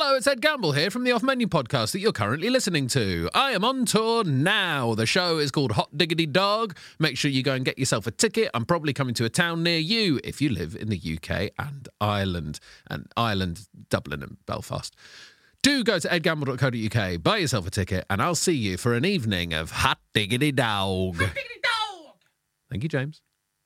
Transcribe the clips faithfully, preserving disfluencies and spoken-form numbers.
Hello, it's Ed Gamble here from the Off Menu podcast that you're currently listening to. I am on tour now. The show is called Hot Diggity Dog. Make sure you go and get yourself a ticket. I'm probably coming to a town near you if you live in the U K and Ireland. And Ireland, Dublin and Belfast. Do go to ed gamble dot co dot uk, buy yourself a ticket, and I'll see you for an evening of Hot Diggity Dog. Hot Diggity Dog! Thank you, James.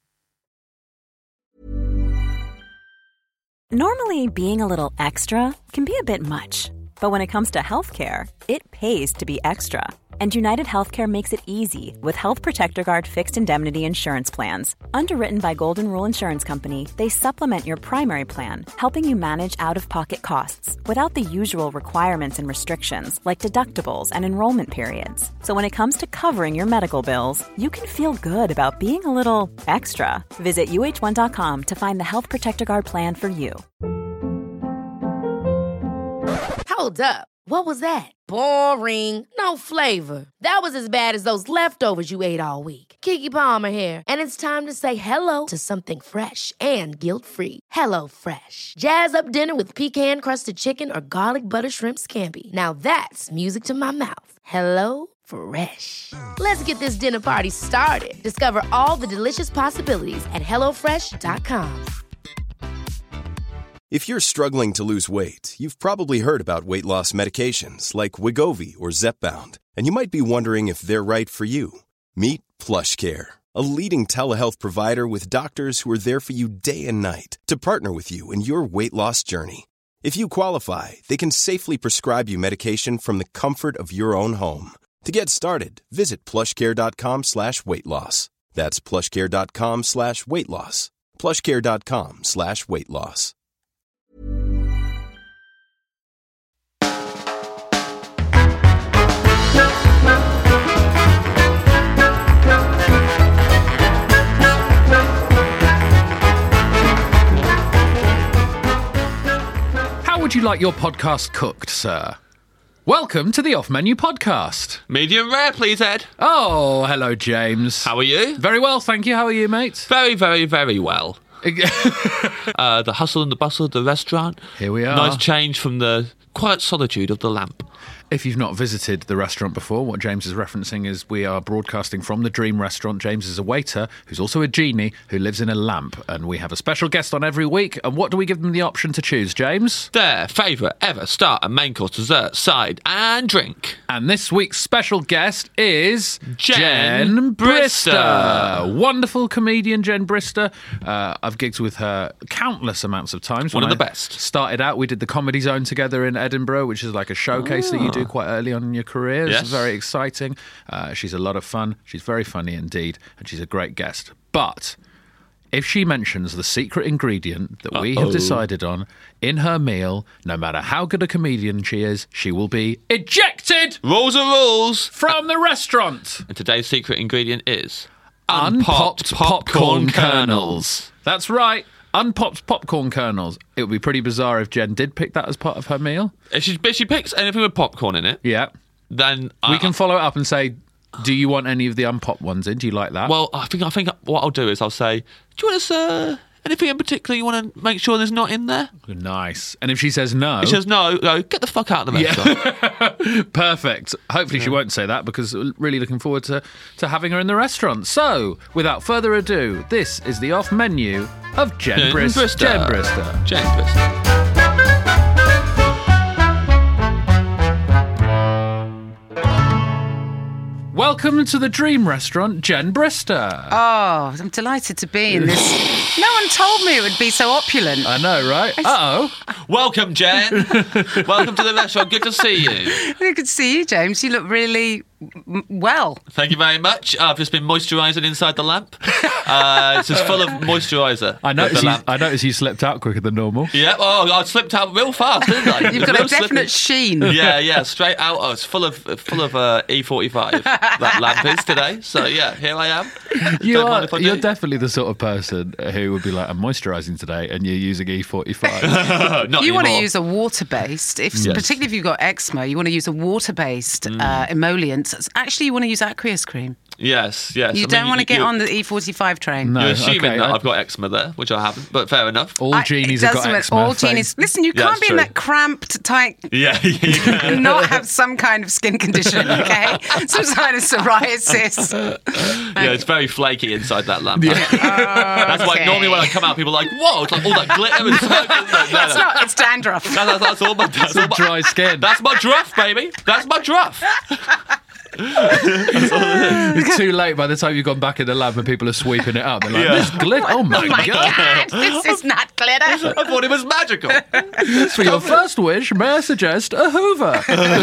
Normally, being a little extra can be a bit much, but when it comes to healthcare, it pays to be extra. And United Healthcare makes it easy with Health Protector Guard fixed indemnity insurance plans. Underwritten by Golden Rule Insurance Company, they supplement your primary plan, helping you manage out-of-pocket costs without the usual requirements and restrictions like deductibles and enrollment periods. So when it comes to covering your medical bills, you can feel good about being a little extra. Visit U H one dot com to find the Health Protector Guard plan for you. Hold up. What was that? Boring. No flavor. That was as bad as those leftovers you ate all week. Keke Palmer here, and it's time to say hello to something fresh and guilt-free. Hello Fresh. Jazz up dinner with pecan-crusted chicken or garlic butter shrimp scampi. Now that's music to my mouth. Hello Fresh. Let's get this dinner party started. Discover all the delicious possibilities at hello fresh dot com. If you're struggling to lose weight, you've probably heard about weight loss medications like Wegovy or Zepbound, and you might be wondering if they're right for you. Meet PlushCare, a leading telehealth provider with doctors who are there for you day and night to partner with you in your weight loss journey. If you qualify, they can safely prescribe you medication from the comfort of your own home. To get started, visit plushcare.com slash weight loss. That's plushcare.com slash weight loss. plushcare.com slash weight loss. How would you like your podcast cooked, sir? Welcome to the Off Menu podcast. Medium rare, please, Ed. Oh, hello, James. How are you? Very well, thank you. How are you, mate? Very, very, very well. uh, the hustle and the bustle of the restaurant. Here we are. Nice change from the quiet solitude of the lamp. If you've not visited the restaurant before, what James is referencing is we are broadcasting from the Dream Restaurant. James is a waiter who's also a genie who lives in a lamp, and we have a special guest on every week. And what do we give them the option to choose, James? Their favourite ever starter, main course, dessert, side and drink. And this week's special guest is Jen, Jen Brister. Brister. Wonderful comedian Jen Brister. Uh, I've gigged with her countless amounts of times. One When of the I best. Started out, we did the Comedy Zone together in Edinburgh, which is like a showcase that you do quite early on in your career. It's Yes. very exciting. Uh, she's a lot of fun. She's very funny indeed, and she's a great guest. But if she mentions the secret ingredient that we have Uh-oh. decided on in her meal, no matter how good a comedian she is, she will be ejected Rules are rules. from the restaurant. And today's secret ingredient is Unpopped popcorn kernels. That's right. Unpopped popcorn kernels. It would be pretty bizarre if Jen did pick that as part of her meal. If she, if she picks anything with popcorn in it, Yeah. then We I- can follow it up and say, do you want any of the unpopped ones in? Do you like that? Well, I think I think what I'll do is I'll say, do you want us uh, anything in particular you want to make sure there's not in there? Nice. And if she says no... She says no, go, get the fuck out of the restaurant. Perfect. Hopefully she won't say that, because really looking forward to, to having her in the restaurant. So, without further ado, this is the off menu of Jen, Jen Bris- Brister. Jen Brister. Jen Brister. Welcome to the Dream Restaurant, Jen Brister. Oh, I'm delighted to be in this. No one told me it would be so opulent. I know, right? Uh-oh. Welcome, Jen. Welcome to the restaurant. Good to see you. Good to see you, James. You look really m- well. Thank you very much. I've just been moisturising inside the lamp. Uh, it's just full of moisturiser. I noticed, the you, lamp. I noticed you slipped out quicker than normal. Yeah, oh, I slipped out real fast, didn't I? You've got Real a definite slippy. sheen. Yeah, yeah, straight out. Oh, it's full of full of uh, E forty-five. That lamp is today. So yeah, here I am. You Don't are, mind if I you're do. definitely the sort of person who would be like, I'm moisturising today, and you're using E forty-five. Not You want to anymore. use a water-based, if Yes. particularly if you've got eczema, you want to use a water-based uh, emollient. Actually, you want to use aqueous cream. Yes, yes. You I don't mean, want to you- get you- on the E forty-five train. No. You're assuming okay, that I- I've got eczema there, which I haven't, but fair enough. All I- genies it have got doesn't- eczema. All thank- genies. Listen, you Yeah, can't that's be in true. that cramped, tight. Yeah, you can. Not have some kind of skin condition, okay? Some kind of psoriasis. Yeah, it's very flaky inside that lamp. That's why Okay. normally when I come out, people are like, "Whoa!" It's like all that glitter and smoke. Like, no, no, It's no. not. It's dandruff. No, that's, that's all my. That's, all my Dry skin. that's my druff, baby. That's my druff. It's too late by the time you've gone back in the lab and people are sweeping it up. They're like, Yeah. this glitter. Oh my, Oh my God. God! This is not glitter. I thought it was magical. For your first wish, may I suggest a Hoover?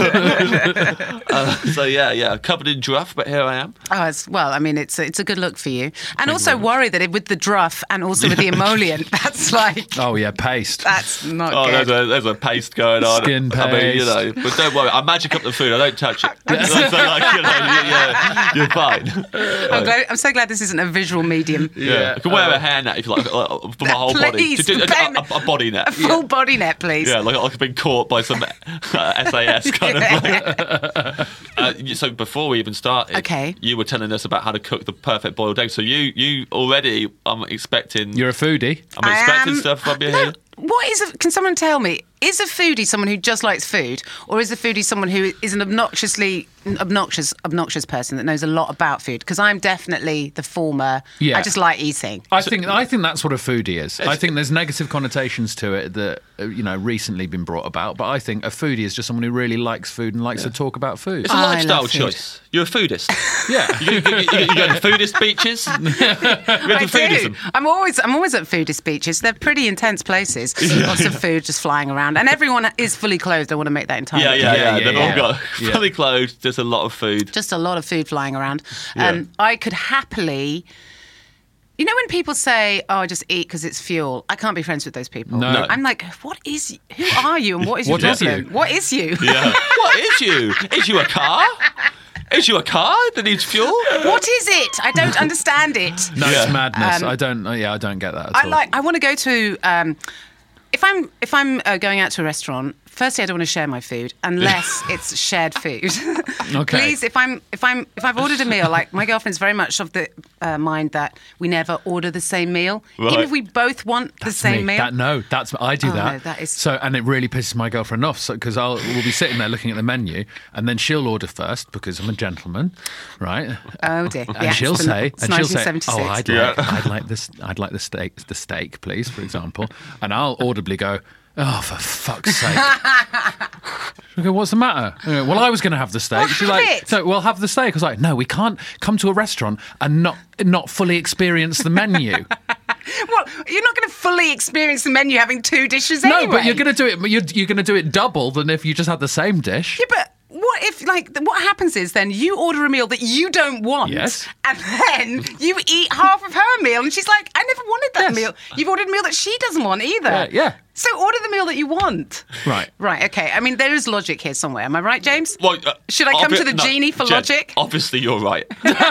Uh, so yeah, yeah, covered in druff, but here I am. Oh, it's, well, I mean, it's a, it's a good look for you, and also worry that it, with the druff and also with the emollient, that's like Oh, yeah, paste. that's not Oh, good. there's a, there's a paste going on. Skin I mean, you paste. know, but don't worry. I magic up the food. I don't touch it. so, like, you know, you, yeah, you're fine. I'm, glad, I'm so glad this isn't a visual medium. Yeah, I can wear a hairnet if you like, uh, for my whole body. Please, To do- a, Ben. a, a body net. A full body net, please. Yeah, like I've been caught by some uh, S A S kind of. Like. Uh, so before we even started, Okay. you were telling us about how to cook the perfect boiled egg. So you, you already, I'm expecting. You're a foodie. I'm I expecting am- stuff from you No, here. what is? A, can someone tell me? Is a foodie someone who just likes food, or is a foodie someone who is an obnoxiously obnoxious, obnoxious person that knows a lot about food? Because I'm definitely the former. Yeah. I just like eating. I think I think that's what a foodie is. I think there's negative connotations to it that uh, you know recently been brought about, but I think a foodie is just someone who really likes food and likes to talk about food. It's a I lifestyle love food. choice. You're a foodist. Yeah. You go, you, you, you go to foodist beaches. You're I into do. foodism. I'm always I'm always at foodist beaches. They're pretty intense places. Lots of food just flying around, and everyone is fully clothed. I want to make that entirely Yeah, yeah, clear. yeah. yeah, They've yeah. all got Yeah. fully clothed. There's a lot of food. Just a lot of food flying around. Yeah. Um, I could happily. You know when people say, "Oh, I just eat because it's fuel." I can't be friends with those people. No. No. I'm like, what is? Who are you, and what is What your is problem? you? What is you? Yeah. What is you? Is you a car? Is you a car that needs fuel? What is it? I don't understand it. No, Yeah. it's madness. Um, I don't. Yeah, I don't get that at I all. like. I want to go to. Um, if I'm if I'm uh, going out to a restaurant, firstly, I don't want to share my food unless it's shared food. Okay. Please, if I'm if I'm if I've ordered a meal, like my girlfriend's very much of the uh, mind that we never order the same meal, Right. even if we both want the That's same me. meal. That, no, that's I do Oh, that. no, that is- So, and it really pisses my girlfriend off because I'll we'll be sitting there looking at the menu, and then she'll order first because I'm a gentleman, right? Oh dear. And Yeah, she'll it's the- say, it's and she'll say, nineteen seventy-six. "Oh, I'd Yeah. like, I'd like this, I'd like the steak, the steak, please, for example." And I'll audibly go, "Oh, for fuck's sake!" She'll go, "What's the matter?" I go, well, I was going to have the steak. Well, She's have like, it. "So, well, have the steak." I was like, "No, we can't come to a restaurant and not not fully experience the menu." Well, you're not going to fully experience the menu having two dishes No, anyway. but you're going to do it. You're, you're going to do it double than if you just had the same dish. Yeah, but what if, like, what happens is then you order a meal that you don't want, Yes. and then you eat half of her meal, and she's like, "I never wanted that Yes. meal." You've ordered a meal that she doesn't want either. Yeah, yeah. So order the meal that you want. Right. Right. Okay. I mean, there is logic here somewhere. Am I right, James? Well, uh, Should I come obvi- to the no, genie for Jen, logic? Obviously, you're right.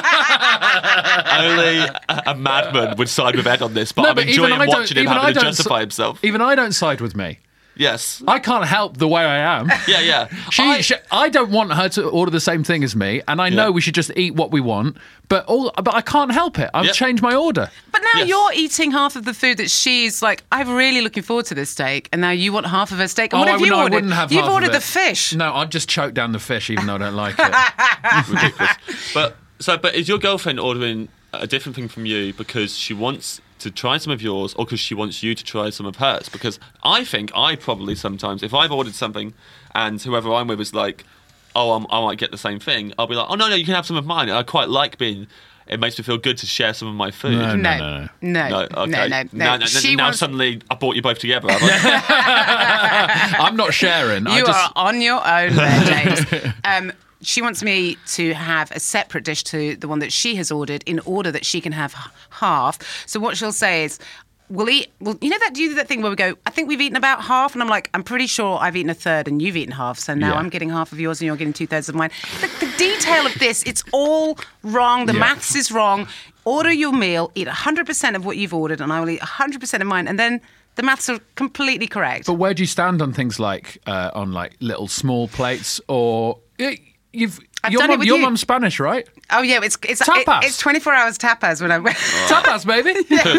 Only a, a madman would side with Ed on this, but No, I'm but enjoying even I don't- watching him even I having to don't justify s- himself. Even I don't side with me. Yes. I can't help the way I am. Yeah, yeah. She, I- she, I don't want her to order the same thing as me, and I know Yeah. we should just eat what we want. But all, but I can't help it. I've Yep. changed my order. But now Yes. you're eating half of the food that she's like, "I'm really looking forward to this steak," and now you want half of her steak. And what oh, have I, you no, ordered? I wouldn't have You've half of ordered it. the fish. No, I'd just choke down the fish, even though I don't like it. ridiculous. But so, but is your girlfriend ordering a different thing from you because she wants to try some of yours, or because she wants you to try some of hers? Because I think I probably sometimes, if I've ordered something and whoever I'm with is like, "Oh, I'm, I might get the same thing," I'll be like, "Oh no, no, you can have some of mine." And I quite like being. It makes me feel good to share some of my food. No, No, no, no. no, No, okay. no, no, no. Now, now, She now wants- suddenly I brought you both together. Have I? I'm not sharing. I You just, are on your own there, James. um, she wants me to have a separate dish to the one that she has ordered in order that she can have h- half. So what she'll say is, we'll eat, well, you know that, do you do that thing where we go, "I think we've eaten about half," and I'm like, "I'm pretty sure I've eaten a third and you've eaten half, so now Yeah. I'm getting half of yours and you're getting two thirds of mine." The, the detail of this, it's all wrong. The Yeah. maths is wrong. Order your meal, eat one hundred percent of what you've ordered, and I will eat one hundred percent of mine, and then the maths are completely correct. But where do you stand on things like uh, on like little small plates, or eh, you've I've your done mum, it with your you. mum's Spanish, right? Oh yeah, it's it's Tapas. It, it's twenty-four hours tapas when I went. Tapas, baby.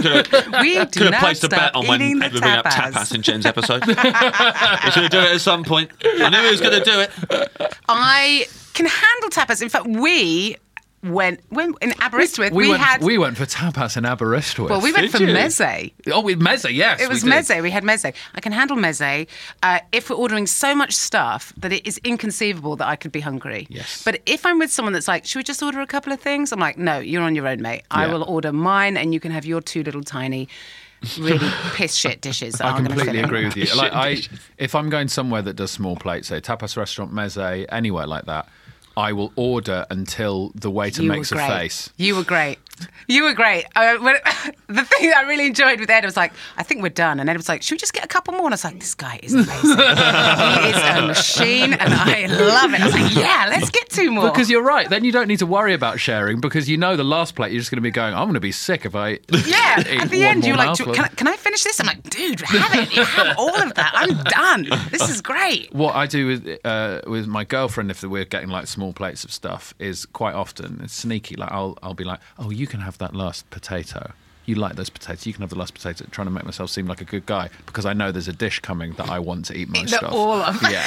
We do Could have not placed a stop bet on when eating Ed the would bring up tapas. tapas in Jen's episode. We should do it at some point. I knew he was going to do it. I can handle tapas. In fact, we went when in Aberystwyth we, we, went, had. we went for tapas in Aberystwyth. well, we went Did for you? meze. Oh, with meze, yes. It was we did. meze. We had meze. I can handle meze uh, if we're ordering so much stuff that it is inconceivable that I could be hungry. Yes. But if I'm with someone that's like, should we just order a couple of things? I'm like, no, you're on your own, mate. I Yeah. will order mine, and you can have your two little tiny, really piss shit dishes. That I aren't gonna completely fill it. agree with you. Like, I, if I'm going somewhere that does small plates, say tapas restaurant, meze, anywhere like that, I will order until the waiter You makes were a great. face. You were great. You were great. Uh, when, the thing that I really enjoyed with Ed was like, I think we're done. And Ed was like, should we just get a couple more? And I was like, this guy is amazing. He is a machine, and I love it. I was like, yeah, let's get two more. Because you're right. Then you don't need to worry about sharing because you know the last plate you're just going to be going, I'm going to be sick if I yeah, eat at the one end, more you're like, mouthful. can I, can I finish this? I'm like, dude, have it. You have all of that. I'm done. This is great. What I do with uh, with my girlfriend, if we're getting like small plates of stuff, is quite often it's sneaky. Like I'll I'll be like, oh, you can have that last potato. You like those potatoes. You can have the last potato. Trying to make myself seem like a good guy because I know there's a dish coming that I want to eat most The of. all of Yeah.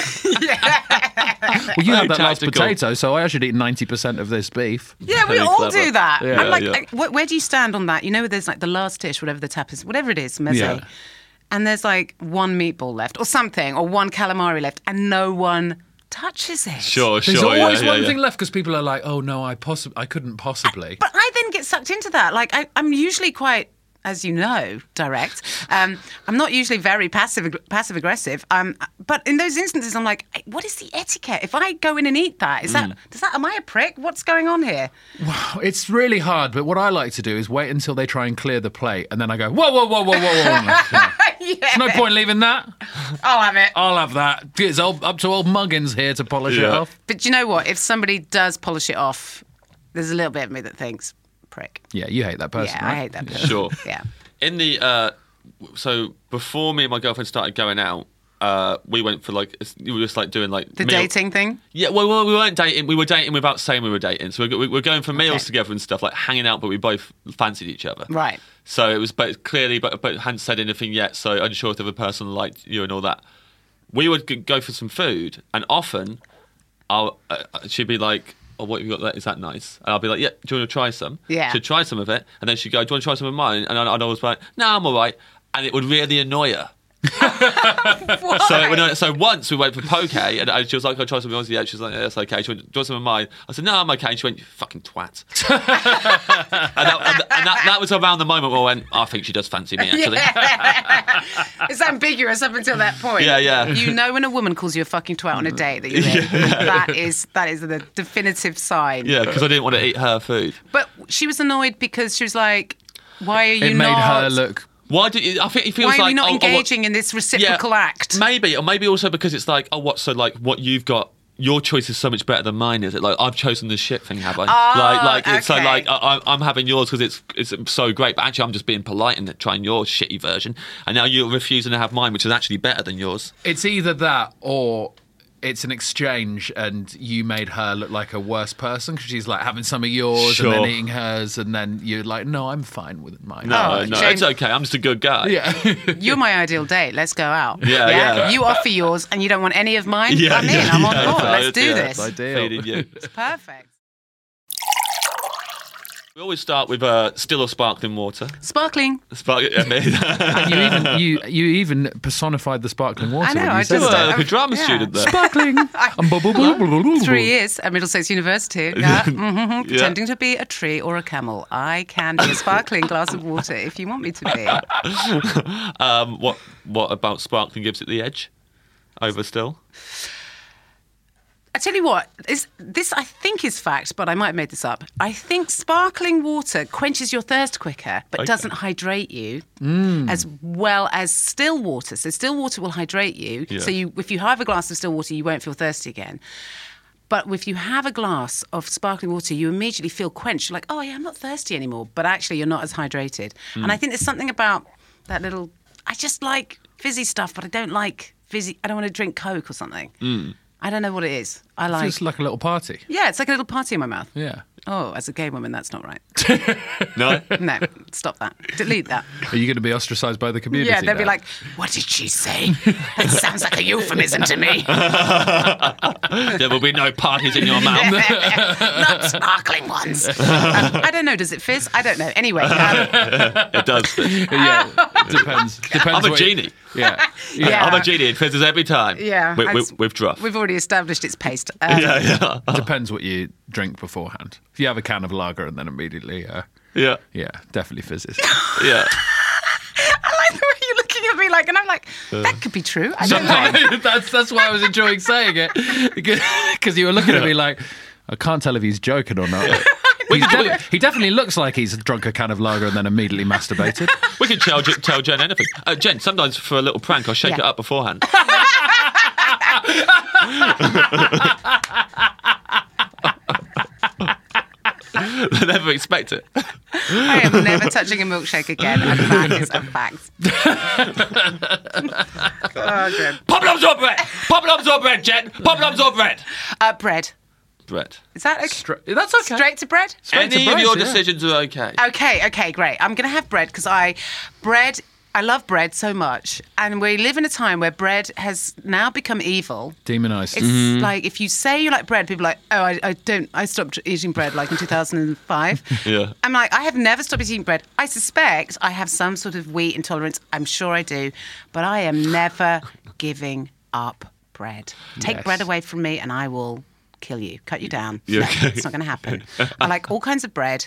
yeah. Well, you have that last tactical. potato, so I should eat ninety percent of this beef. Yeah, we Very all clever. do that. Yeah, I'm like, yeah. like, wh- where do you stand on that? You know, there's like the last dish, whatever the tap is, whatever it is, meze. Yeah. And there's like one meatball left or something, or one calamari left, and no one touches it. Sure, There's sure. always yeah, one yeah, yeah. thing left because people are like, oh no, I possi- I couldn't possibly. But I then get sucked into that. Like, I, I'm usually quite, as you know, direct. Um, I'm not usually very passive passive aggressive. Um, but in those instances, I'm like, "Hey, what is the etiquette? If I go in and eat that, is that does that am I a prick? What's going on here? It's really hard, but what I like to do is wait until they try and clear the plate, and then I go, whoa, whoa, whoa, whoa, whoa, whoa. Yeah. There's no point leaving that. I'll have it. I'll have that. It's all, up to old Muggins here to polish it Yeah. off. But you know what? If somebody does polish it off, there's a little bit of me that thinks, prick. Yeah, you hate that person, Yeah, right? I hate that person. Sure. Yeah. In the uh, so before me and my girlfriend started going out, uh, we went for like we were just like doing like The meal- dating thing? Yeah, well, well, we weren't dating. We were dating without saying we were dating. So we we were going for meals Okay. together and stuff, like hanging out, but we both fancied each other. Right. So it was, but clearly, but but hadn't said anything yet. So unsure if the other person liked you and all that. We would g- go for some food, and often, I'll uh, she'd be like, "Oh, what have you got there? Is that nice?" And I'll be like, "Yeah, do you want to try some?" Yeah. She'd try some of it, and then she'd go, "Do you want to try some of mine?" And I'd, I'd always be like, "No, I'm all right." And it would really annoy her. So, it would, so once we went for poke, and I- she was like, "I'll try something else." Yeah, she was like, yeah, "That's okay." She went, "Do you want some of mine?" I said, "No, I'm okay." And she went, "You fucking twat." and that, and, and that, that was around the moment where I went, "I think she does fancy me, actually." It's ambiguous up until that point. Yeah, yeah. You know when a woman calls you a fucking twat on a date that you're in. That is that is the definitive sign. Yeah, because I didn't want to eat her food. But she was annoyed because she was like, "Why are you It made not? her look. Why do you, I think it feels why are like you not oh, oh, what- engaging in this reciprocal act?" Maybe, or maybe also because it's like, oh, what? So like, what you've got. Your choice is so much better than mine, is it? Like I've chosen the shit thing, have I? Oh, like, like it's so okay. like I, I'm- I'm having yours because it's it's so great, but actually I'm just being polite and trying your shitty version, and now you're refusing to have mine, which is actually better than yours. It's either that or it's an exchange and you made her look like a worse person because she's like having some of yours and then Sure. eating hers, and then you're like, no, I'm fine with mine. No, Oh, no, Jane- it's okay. I'm just a good guy. Yeah. You're my ideal date. Let's go out. Yeah, yeah. You offer yours and you don't want any of mine. Yeah, I'm in. yeah, I'm on yeah, board. yeah, Let's do yeah. this. That's ideal. Feeding you. It's perfect. We always start with uh, still or sparkling water. Sparkling. Spark- I mean, And you even you you even personified the sparkling water. I know, when you I said just- that. like a drama Yeah. student there. Sparkling. Three years at Middlesex University. Yeah, mhm, Yeah. pretending to be a tree or a camel. I can be a sparkling glass of water if you want me to be. Um, what what about sparkling gives it the edge over still? I tell you what, is, this I think is fact, but I might have made this up. I think sparkling water quenches your thirst quicker, but Okay. doesn't hydrate you as well as still water. So still water will hydrate you. Yeah. So you, if you have a glass of still water, you won't feel thirsty again. But if you have a glass of sparkling water, you immediately feel quenched. You're like, oh yeah, I'm not thirsty anymore. But actually, you're not as hydrated. And I think there's something about that little. I just like fizzy stuff, but I don't like fizzy. I don't want to drink Coke or something. I don't know what it is. I like. It's like a little party. Yeah, it's like a little party in my mouth. Yeah. Oh, as a gay woman, that's not right. No? No, stop that. Delete that. Are you going to be ostracised by the community? Yeah, they'll be now? like, what did she say? It sounds like a euphemism to me. There will be no parties in your mouth. Not sparkling ones. Um, I don't know. Does it fizz? I don't know. Anyway. Um, It does. Yeah, it depends. Depends. I'm a what you- genie. Yeah. Yeah. I'm a genie. It fizzes every time. Yeah, With, and with, with druff. we've already established it's paste. Um, Yeah, yeah. Depends what you drink beforehand. If you have a can of lager and then immediately, uh, Yeah. yeah, definitely fizzes. Yeah. I like the way you're looking at me like, and I'm like, that could be true. I don't know. Sometimes that's that's why I was enjoying saying it, because you were looking at me like, I can't tell if he's joking or not. He's de- he definitely looks like he's drunk a can of lager and then immediately masturbated. We can tell, tell Jen anything. Uh, Jen, sometimes for a little prank, I'll shake Yeah. it up beforehand. They never expect it. I am never touching a milkshake again, and that is a fact. Oh, good. Poppadoms or bread? Poppadoms or bread, Jen? Poppadoms or bread? Uh, bread. Bread. Is that okay? Stra- that's okay. Straight to bread? Straight to Any of bread, your yeah. decisions are okay. Okay, okay, great. I'm going to have bread because I, bread, I love bread so much. And we live in a time where bread has now become evil. Demonised. It's Mm-hmm. like if you say you like bread, people are like, oh, I, I don't, I stopped eating bread like in two thousand five. Yeah. I'm like, I have never stopped eating bread. I suspect I have some sort of wheat intolerance. I'm sure I do. But I am never giving up bread. Take Yes. bread away from me and I will kill you, cut you down. Yeah, No, okay. it's not going to happen. I like all kinds of bread.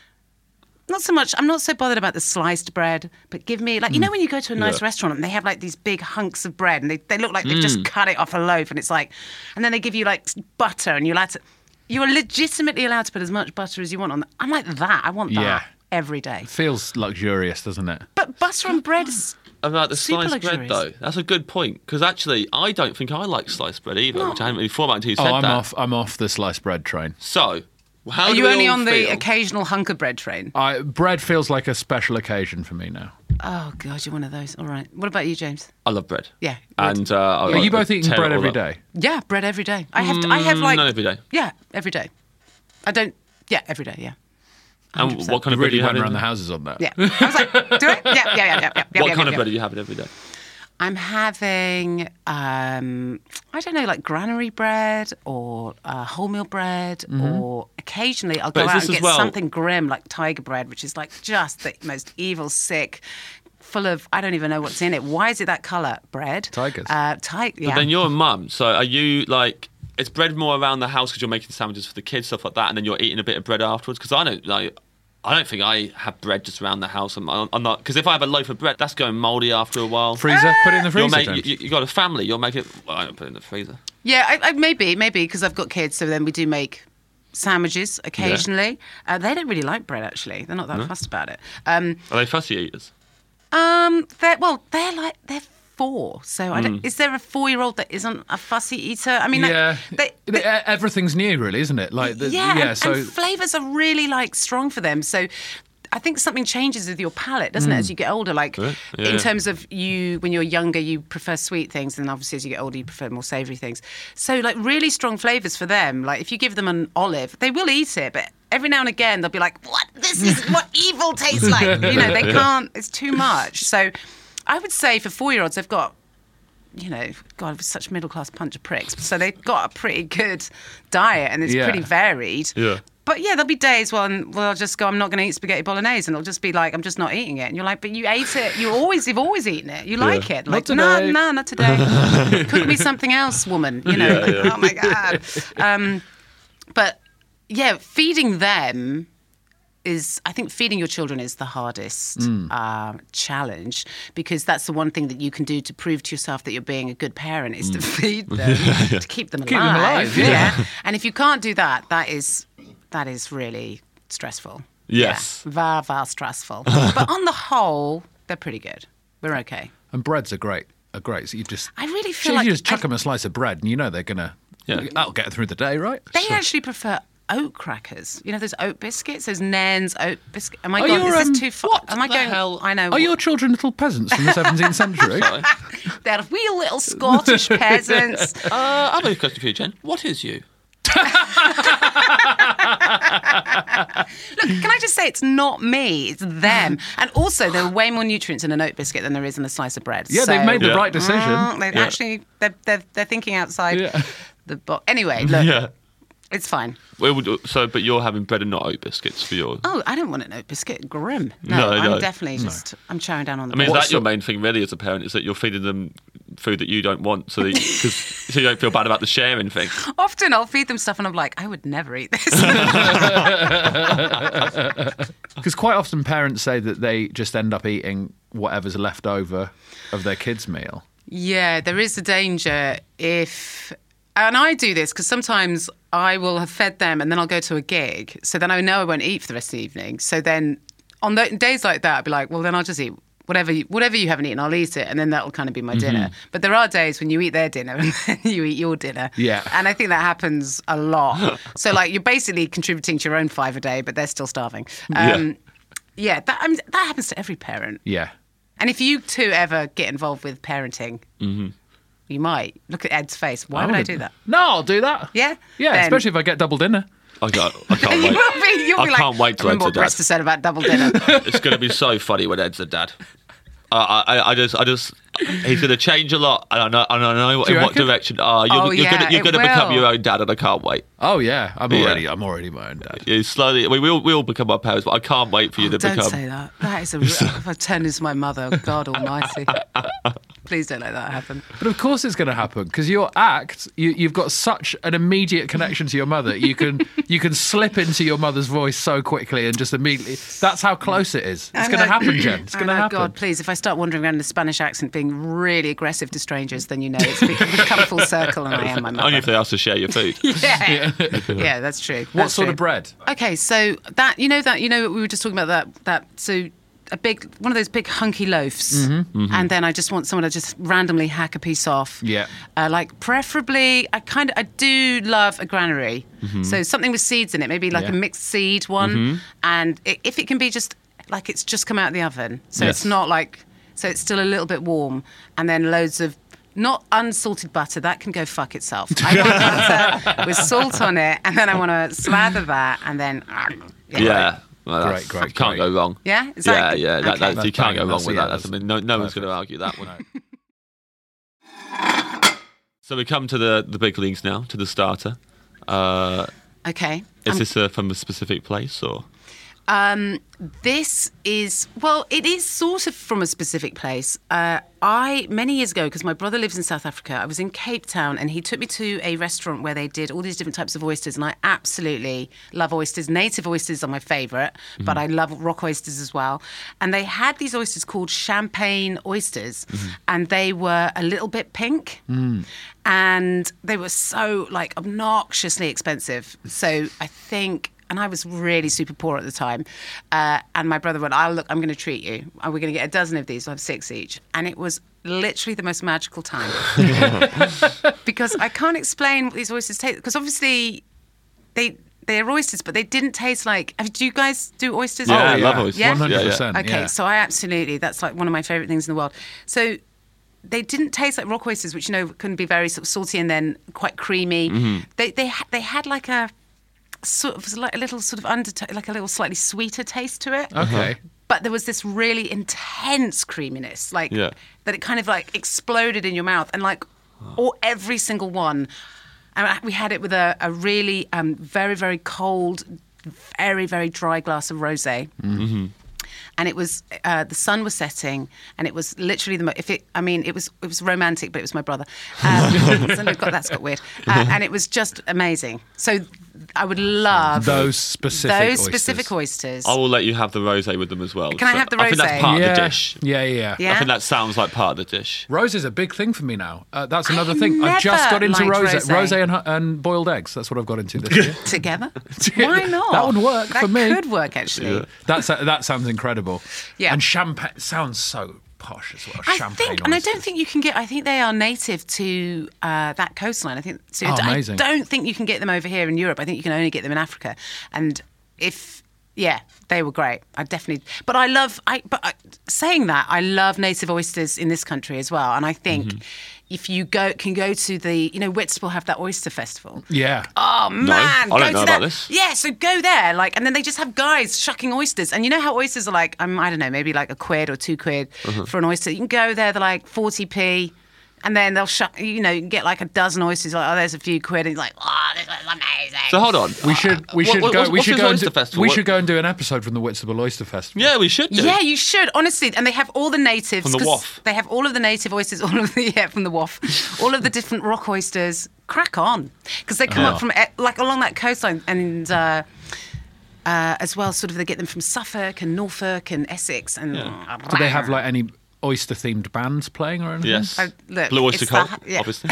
Not so much, I'm not so bothered about the sliced bread, but give me, like, you know when you go to a nice Yeah. restaurant and they have like these big hunks of bread and they, they look like they've just cut it off a loaf and it's like, and then they give you like butter and you're allowed to, you're legitimately allowed to put as much butter as you want on that. I'm like that, I want that Yeah. every day. Feels luxurious, doesn't it? But butter on bread is, About the Super sliced bread, luxurious. though, that's a good point. Because actually, I don't think I like sliced bread either, which I hadn't really thought about until you said Oh, I'm that. off. I'm off the sliced bread train. So, how are do you we only all on the feel? occasional hunk of bread train? I, bread feels like a special occasion for me now. Oh, God, you're one of those. All right. What about you, James? I love bread. Yeah, good. And uh, I Are like you both to eating tear bread it all every up. day? Yeah, bread every day. I have to, I have like... Mm, not every day. Yeah, every day. I don't... Yeah, every day, yeah. And one hundred percent. what kind You of bread do really you have? went around the every- houses on that. Yeah. I was like, do it? Yeah, yeah, yeah, yeah. yeah What yeah, kind yeah, of yeah. bread are you having every day? I'm having, um, I don't know, like granary bread or uh, wholemeal bread, or occasionally I'll But go is out this and as get well- something grim like tiger bread, which is like just the most evil, sick, full of, I don't even know what's in it. Why is it that colour? Bread? Tigers. Uh, ti- yeah. But then you're a mum, so are you like? Is bread more around the house because you're making sandwiches for the kids, stuff like that, and then you're eating a bit of bread afterwards? Because I don't like. I don't think I have bread just around the house. I'm, I'm not because if I have a loaf of bread, that's going mouldy after a while. Freezer? Put it in the You're freezer. make, James. you, you got a family. You'll make it. Well, I don't put it in the freezer. Yeah, I, I, maybe, maybe because I've got kids, so then we do make sandwiches occasionally. Uh, they don't really like bread, actually. They're not that fussed about it. Um, Are they fussy eaters? um, they're well, they're like they're four. So I don't, is there a four-year-old that isn't a fussy eater? I mean, like, yeah. they, The- they- everything's new, really, isn't it? Like, the, yeah, yeah. and, so and flavors are really like strong for them. So I think something changes with your palate, doesn't it, as you get older? Like Yeah. Yeah. in terms of you, when you're younger, you prefer sweet things, and obviously as you get older, you prefer more savoury things. So like really strong flavours for them. Like if you give them an olive, they will eat it, but every now and again they'll be like, "What? This is what evil tastes like." You know, they can't. It's too much. So I would say for four-year-olds, they've got. You know, God, with such middle class punch of pricks. So they've got a pretty good diet, and it's Yeah. pretty varied. Yeah. But yeah, there'll be days when well, I'll just go, I'm not going to eat spaghetti bolognese, and it'll just be like, I'm just not eating it. And you're like, but you ate it. You always, you've always eaten it. You like it. Like, no, today. no, not today. Cook me something else, woman. You know, like, oh my God. Um, but yeah, feeding them is, I think feeding your children is the hardest Mm. uh, challenge, because that's the one thing that you can do to prove to yourself that you're being a good parent is to feed them, to keep them alive. Mm. Keep them alive, yeah. And if you can't do that, that is that is really stressful. Yes. Yeah, very, very stressful. But on the whole, they're pretty good. We're okay. and breads are great. Are great. So you just I really feel you like just chuck I- them a slice of bread, and you know they're gonna. Yeah. That'll get through the day, right? They So- actually prefer oat crackers. You know those oat biscuits, those Nairn's oat biscuits. Am I Are going? your, Is this um, too far? what Am I the going? hell? I know. Are your children little peasants from the seventeenth century? They're wee little Scottish peasants. Uh, I have a question for you, Jen. What is you? Look, can I just say it's not me, it's them. And also, there are way more nutrients in an oat biscuit than there is in a slice of bread. Yeah, So, they've made the Yeah. right decision. mm, they've Yeah. actually, they're, they're, they're thinking outside Yeah. the box. Anyway, look, Yeah. it's fine. Well, would- so, but you're having bread and not oat biscuits for yours. Oh, I don't want an oat biscuit. Grim. No, No, I'm no. definitely just, I'm chowing down on the I mean, is bread. that your main thing, really, as a parent, is that you're feeding them food that you don't want, so that because so you don't feel bad about the sharing thing. Often I'll feed them stuff and I'm like, I would never eat this. Because quite often parents say that they just end up eating whatever's left over of their kids' meal. Yeah, there is a danger if, and I do this because sometimes I will have fed them and then I'll go to a gig. So then I know I won't eat for the rest of the evening. So then on the, days like that, I'd be like, well, then I'll just eat whatever you, whatever you haven't eaten, I'll eat it. And then that'll kind of be my dinner. But there are days when you eat their dinner and then you eat your dinner. Yeah. And I think that happens a lot. So like you're basically contributing to your own five a day, but they're still starving. Um, yeah, that, I mean, that happens to every parent. Yeah. And if you two ever get involved with parenting, you might. Look at Ed's face. Why would I do that? No, I'll do that. Yeah? Yeah, Then- especially if I get double dinner. I can't, I can't You wait. will be, you'll I be like, can't wait I to remember enter what Brista Dad. said about double dinner. It's going to be so funny when Ed's a dad. I, I, I just, I just, he's going to change a lot, and I know, and I know Do you in what reckon? direction. Oh, you're, Oh, you're yeah, going to, you're it going to become will. your own dad, and I can't wait. Oh yeah, I'm Yeah. already, I'm already my own dad. You slowly, we will, we all become our parents, but I can't wait for you to Oh, Don't become. say that. That is a. If I turn into my mother, God Almighty. Please don't let that happen. But of course it's going to happen because your act, you, you've got such an immediate connection to your mother. You can you can slip into your mother's voice so quickly and just immediately. That's how close it is. It's I going to know. happen, Jen. It's I going to know, happen. God, please, if I start wandering around in a Spanish accent being really aggressive to strangers, then you know it's become come full circle and I am my mother. Only if they ask to share your food. yeah. yeah, that's true. What That's sort true. of bread? Okay, so that you know that you know we were just talking about that that so a big one of those big hunky loaves, and then I just want someone to just randomly hack a piece off. Yeah. uh, like preferably I kind of I do love a granary, so something with seeds in it, maybe like Yeah. a mixed seed one, and i if it can be just like it's just come out of the oven, so Yes. it's not like so it's still a little bit warm, and then loads of. Not unsalted butter, that can go fuck itself. I want butter with salt on it, and then I want to slather that, and then. Yeah. Yeah. Well, that's, Great, great, you can't great. go wrong. Yeah? Is yeah, that yeah. That, okay. that, That's you can't banging. go wrong That's- with yeah, that. That's, that's I mean, no, no one's going to argue that one. So we come to the, the big leagues now, to the starter. Uh, Okay. is Um, this uh, from a specific place or? Um, this is, well, it is sort of from a specific place. Uh, I, many years ago, because my brother lives in South Africa, I was in Cape Town and he took me to a restaurant where they did all these different types of oysters. And I absolutely love oysters. Native oysters are my favourite, but I love rock oysters as well. And they had these oysters called champagne oysters, and they were a little bit pink. And they were so, like, obnoxiously expensive. So I think... And I was really super poor at the time. Uh, and my brother went, oh, look, I'm going to treat you. And we're going to get a dozen of these. We'll have six each. And it was literally the most magical time. Because I can't explain what these oysters taste. Because obviously, they... They're oysters, but they didn't taste like... Have, do you guys do oysters? Yeah, at all? I love oysters. Yeah? one hundred percent. Okay, yeah. so I absolutely... That's like one of my favourite things in the world. So... They didn't taste like rock oysters, which, you know, can be very sort of salty and then quite creamy. They they ha- they had like a sort of like a little sort of undertone, like a little slightly sweeter taste to it. Okay. But there was this really intense creaminess, like Yeah. that it kind of like exploded in your mouth, and like or every single one. And I- we had it with a, a really um, very very cold, very very dry glass of rosé. Mm-hmm. And it was uh, the sun was setting, and it was literally the mo- if it. I mean, it was it was romantic, but it was my brother. Um, so it got, that's got weird, uh, and it was just amazing. So I would love Those specific those oysters. specific oysters. I will let you have the rosé with them as well. Can I have the I think that's rosé? part yeah. of the dish. Yeah, yeah. Yeah? I think that sounds like part of the dish. Rose is a big thing for me now. Uh, that's another I've thing. I just never got into liked rose, rosé. rose and, hu- and boiled eggs. That's what I've got into this year. Together? Why not? That would work that for me. could work actually. That's that sounds incredible. Yeah. And champagne sounds so posh as well. I Champagne think, and I oysters. don't think you can get. I think they are native to uh, that coastline. I think. So Oh, I amazing. don't think you can get them over here in Europe. I think you can only get them in Africa. And if yeah, they were great. I definitely. But I love. I but I, saying that, I love native oysters in this country as well. And I think. Mm-hmm. If you go, can go to the, you know, Whitstable have that oyster festival. Yeah. Oh man, I go don't to know that. about this. Yeah, so go there, like, and then they just have guys shucking oysters, and you know how oysters are like, um, I don't know, maybe like a quid or two quid Uh-huh. for an oyster. You can go there, they're like forty p, and then they'll shuck, you know, you can get like a dozen oysters. Like, oh, there's a few quid, and you're like, oh, this is amazing. So hold on. We should we What- should what- go what's- we what's should this go and oyster do, festival? we What- should go and do an episode from the Whitstable Oyster Festival. Yeah, we should do. Yeah, you should honestly, and they have all the natives From the 'cause WAF. They have all of the native oysters, all of the yeah from the W A F, all of the different rock oysters. Crack on, because they come Oh. up from eh, like along that coastline, and uh, uh, as well, sort of they get them from Suffolk and Norfolk and Essex, and Do they have like any oyster themed bands playing or anything? Yes. Oh, look, Blue Oyster it's the- Cult, yeah. obviously.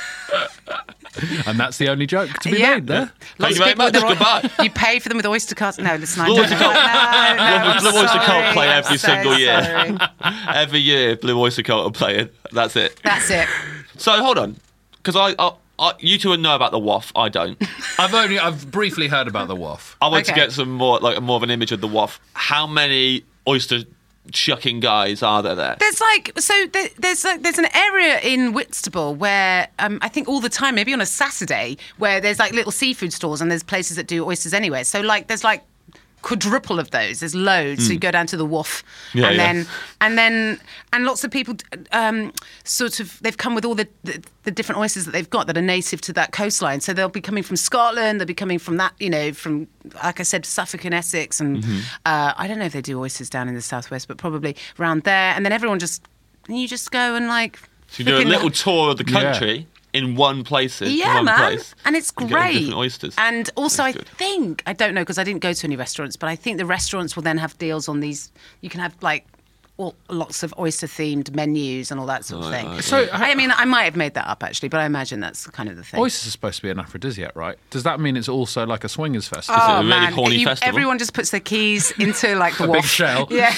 And that's the only joke to be Yeah. made there. Thank you of very people with much. their- Goodbye. You pay for them with Oyster cards. No, listen, I Blue don't. Oyster No, Cult. no, I'm Blue Oyster Cult sorry, play I'm every so single year. sorry. Every year, Blue Oyster Cult will play it. That's it. That's it. So hold on, because I, I, I, you two would know about the W A F. I don't. I've only I've briefly heard about the W A F. I want to Okay. get some more, like more of an image of the W A F. How many oyster shucking guys are there there? There's like so there, there's like there's an area in Whitstable where um, I think all the time, maybe on a Saturday, where there's like little seafood stores and there's places that do oysters anyway. So like there's like quadruple of those. There's loads. So you go down to the W A F, Hmm. Yeah, and yeah. then and then and lots of people um, sort of they've come with all the, the the different oysters that they've got that are native to that coastline. So they'll be coming from Scotland. They'll be coming from that, you know, from like I said, Suffolk and Essex, and Mm-hmm. uh, I don't know if they do oysters down in the southwest, but probably around there. And then everyone just you just go and like So you do a flipping- little tour of the Yeah. country in one place. in yeah, one man, place, and it's and get all great. different oysters. And also, That's I good. think I don't know because I didn't go to any restaurants, but I think the restaurants will then have deals on these. You can have like. All, lots of oyster-themed menus and all that sort of thing. So, I mean, I might have made that up actually, but I imagine that's kind of the thing. Oysters are supposed to be an aphrodisiac, right? Does that mean it's also like a swingers festival? it a Oh really man, horny you- festival? everyone just puts their keys into like the A big waff. shell. Yeah,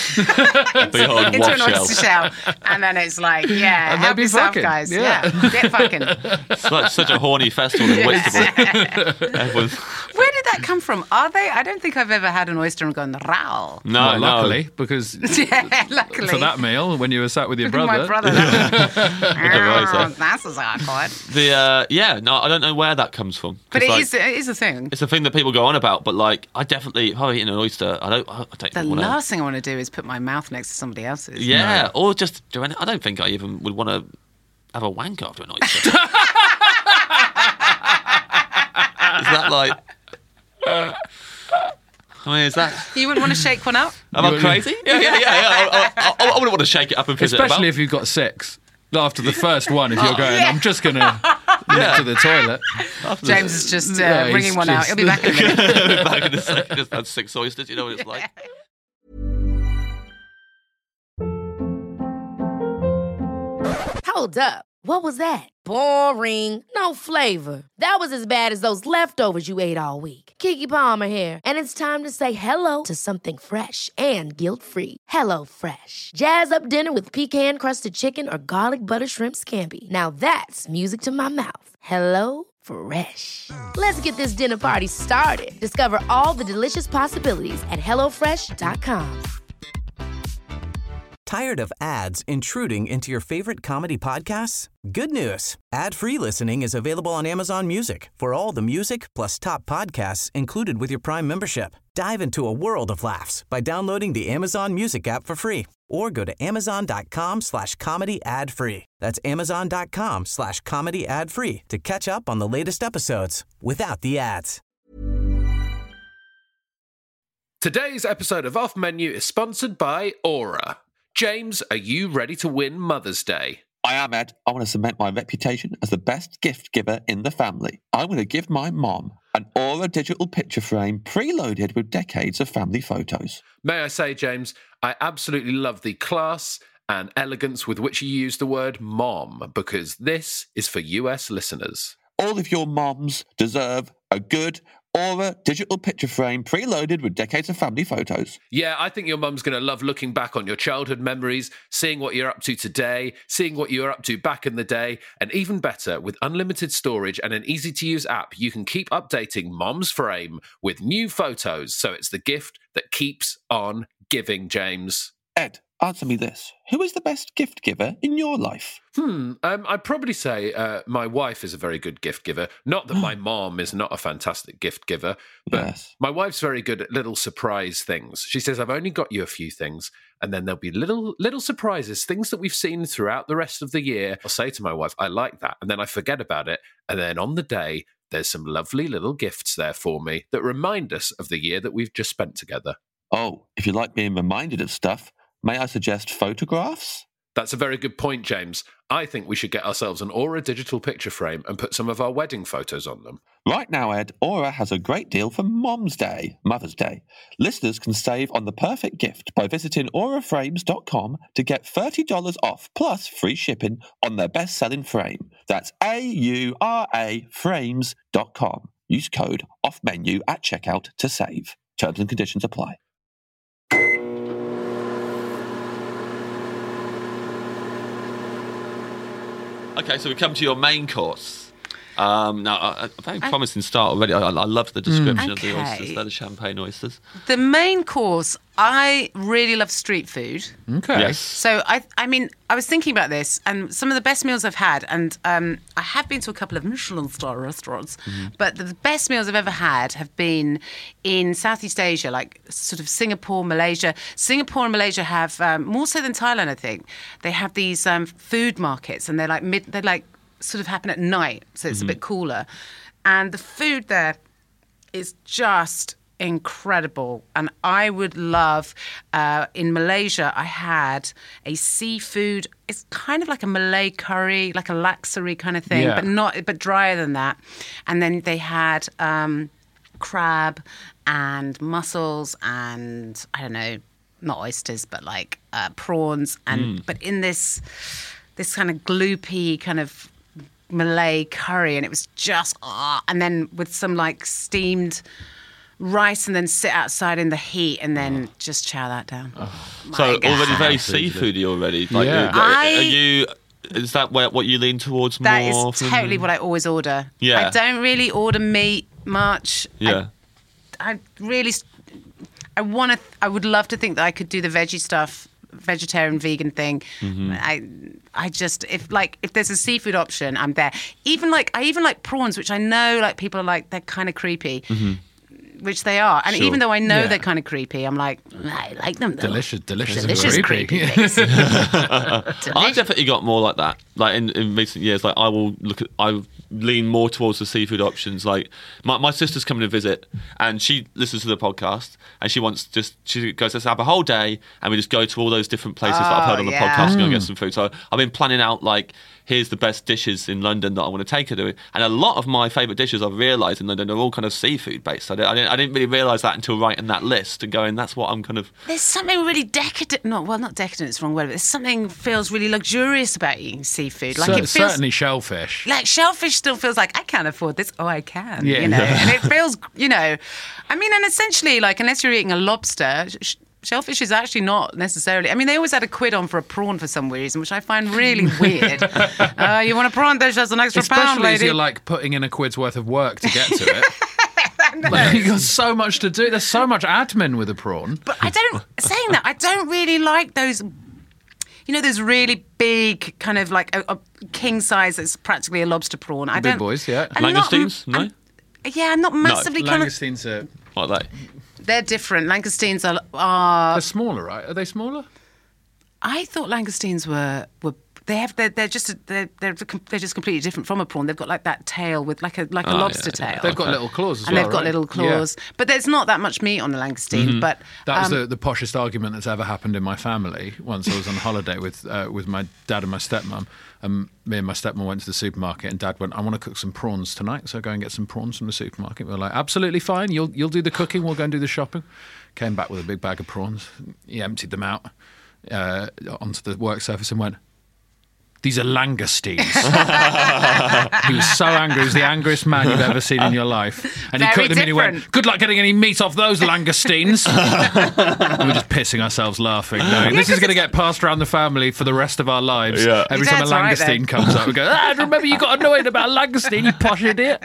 Big old into waff an shell. oyster shell, and then it's like, yeah, And they'll help be yourself, fucking, guys. yeah. Yeah, get fucking. It's like such a horny festival in Whitstable. Everyone's, Where did that come from? Are they? I don't think I've ever had an oyster and gone row. no, Well, no. luckily, because Yeah, luckily. for that meal, when you were sat with your With brother, my brother. That Right, oh, so- that's as awkward. The uh, yeah, no, I don't know where that comes from. 'Cause, But it like, is, it is a thing. It's a thing that people go on about, but like, I definitely, if I've eaten an oyster, I don't, I don't The want to. last thing I want to do is put my mouth next to somebody else's. Yeah, or just do any, I don't think I even would want to have a wank after an oyster. Is that like? I mean, is that? You wouldn't want to shake one up? Am I You- crazy? Yeah, yeah, yeah. yeah. I, I, I, I wouldn't want to shake it up and fizz it especially about. if you've got six. After the first one, if Oh, you're going, I'm just going to nip to the toilet. James is just uh, Yeah, he's bringing one out. just- He'll be back in a minute. Back in a second, just had six oysters. You know what it's like. Hold up. What was that? Boring. No flavor. That was as bad as those leftovers you ate all week. Keke Palmer here, and it's time to say hello to something fresh and guilt-free. Hello Fresh. Jazz up dinner with pecan-crusted chicken or garlic butter shrimp scampi. Now that's music to my mouth. Hello Fresh. Let's get this dinner party started. Discover all the delicious possibilities at hello fresh dot com. Tired of ads intruding into your favorite comedy podcasts? Good news. Ad-free listening is available on Amazon Music for all the music plus top podcasts included with your Prime membership. Dive into a world of laughs by downloading the Amazon Music app for free or go to amazon.com slash comedy ad free. That's amazon.com slash comedy ad free to catch up on the latest episodes without the ads. Today's episode of Off Menu is sponsored by Aura. James, are you ready to win Mother's Day? I am, Ed. I want to cement my reputation as the best gift giver in the family. I'm going to give my mom an Aura digital picture frame preloaded with decades of family photos. May I say, James, I absolutely love the class and elegance with which you use the word mom, because this is for U S listeners. All of your moms deserve a good, Aura digital picture frame preloaded with decades of family photos. Yeah, I think your mum's going to love looking back on your childhood memories, seeing what you're up to today, seeing what you were up to back in the day, and even better, with unlimited storage and an easy-to-use app, you can keep updating Mom's Frame with new photos, so it's the gift that keeps on giving, James. Ed, answer me this. Who is the best gift giver in your life? Hmm, um, I'd probably say uh, my wife is a very good gift giver. Not that my mom is not a fantastic gift giver, but Yes. my wife's very good at little surprise things. She says, I've only got you a few things, and then there'll be little little surprises, things that we've seen throughout the rest of the year. I'll say to my wife, I like that, and then I forget about it, and then on the day, there's some lovely little gifts there for me that remind us of the year that we've just spent together. Oh, if you like being reminded of stuff, may I suggest photographs? That's a very good point, James. I think we should get ourselves an Aura digital picture frame and put some of our wedding photos on them. Right now, Ed, Aura has a great deal for Mom's Day, Mother's Day. Listeners can save on the perfect gift by visiting aura frames dot com to get thirty dollars off plus free shipping on their best-selling frame. That's A U R A frames dot com. Use code OFFMENU at checkout to save. Terms and conditions apply. Okay, so we come to your main course. Um, now, a, a very promising start already. I, I loved the description of the Okay. oysters. They're the champagne oysters. The main course, I really love street food. Okay. Yes. So I, I mean, I was thinking about this, and some of the best meals I've had, and um, I have been to a couple of Michelin star restaurants, but the best meals I've ever had have been in Southeast Asia, like sort of Singapore, Malaysia. Singapore and Malaysia have um, more so than Thailand, I think. They have these um, food markets, and they're like mid, they're like sort of happen at night, so it's a bit cooler, and the food there is just incredible. And I would love, uh, in Malaysia, I had a seafood, it's kind of like a Malay curry, like a laksari kind of thing, Yeah. but not, but drier than that. And then they had um, crab and mussels and, I don't know, not oysters, but like uh, prawns. And but in this, this kind of gloopy kind of Malay curry, and it was just, ah, and then with some like steamed rice, and then sit outside in the heat, and then just chow that down. My So God. already very seafoody already. Like, Yeah. uh, are, I- are you? Is that where, what you lean towards That is more? from- totally what I always order. Yeah. I don't really order meat much. Yeah. I, I really, I want to. I would love to think that I could do the veggie stuff, vegetarian, vegan thing. Mm-hmm. I, I just if like if there's a seafood option, I'm there. Even like I even like prawns, which I know like people are like they're kind of creepy. Which they are, and Sure. even though I know Yeah. they're kind of creepy, I'm like, I like them though. Delicious, delicious, delicious and creepy. creepy. things. I've Delicious. definitely got more like that. Like in, in recent years, like I will look at, I lean more towards the seafood options. Like my, my sister's coming to visit, and she listens to the podcast, and she wants just she goes, let's have a whole day, and we just go to all those different places that I've Oh, heard on the yeah. podcast and go get some food. So I've been planning out like, here's the best dishes in London that I want to take her to. And a lot of my favourite dishes I've realised in London are all kind of seafood based. I didn't, I didn't, I didn't really realise that until writing that list and going, that's what I'm kind of. There's something really decadent. Not well, not decadent. It's the wrong word. But there's something feels really luxurious about eating seafood. Like Cer- it feels certainly shellfish. like shellfish still feels like I can't afford this. Oh, I can. Yeah. You know, and it feels, you know, I mean, and essentially, like unless you're eating a lobster. Sh- Shellfish is actually not necessarily. I mean, they always had a quid on for a prawn for some reason, which I find really weird. uh, you want a prawn dish? That's an extra pound, Especially as lady. you're like putting in a quid's worth of work to get to it. Like, you've got so much to do. There's so much admin with a prawn. But I don't, saying that, I don't really like those, you know, those really big, kind of like a, a king size that's practically a lobster prawn. I big don't, boys, yeah. I'm not- Langoustines? No? I'm- yeah, I'm not massively kind of. Langoustines are What are they? They're different. Langoustines are. are they're smaller, right? Are they smaller? I thought langoustines were were. They have. They're, they're just. They're, they're they're just completely different from a prawn. They've got like that tail with like a like a Oh, lobster yeah, yeah. tail. They've got little claws as and well, they've got right? little claws. But there's not that much meat on the langoustine. Yeah. But That was um, the, the poshest argument that's ever happened in my family. Once I was on holiday with uh, with my dad and my stepmom. Um, me and my stepmom went to the supermarket, and Dad went, "I want to cook some prawns tonight, so go and get some prawns from the supermarket." We were like, "Absolutely fine. You'll you'll do the cooking. We'll go and do the shopping." Came back with a big bag of prawns. He emptied them out uh, onto the work surface and went, these are langoustines. He was so angry. He was the angriest man you've ever seen in your life. And he Very cooked them and he went, different. good luck getting any meat off those langoustines. We were just pissing ourselves laughing. Knowing this is going to get passed around the family for the rest of our lives. Yeah. Every Your time a dad's all right, langoustine then. comes up, we go, ah, remember you got annoyed about langoustine, you posh idiot.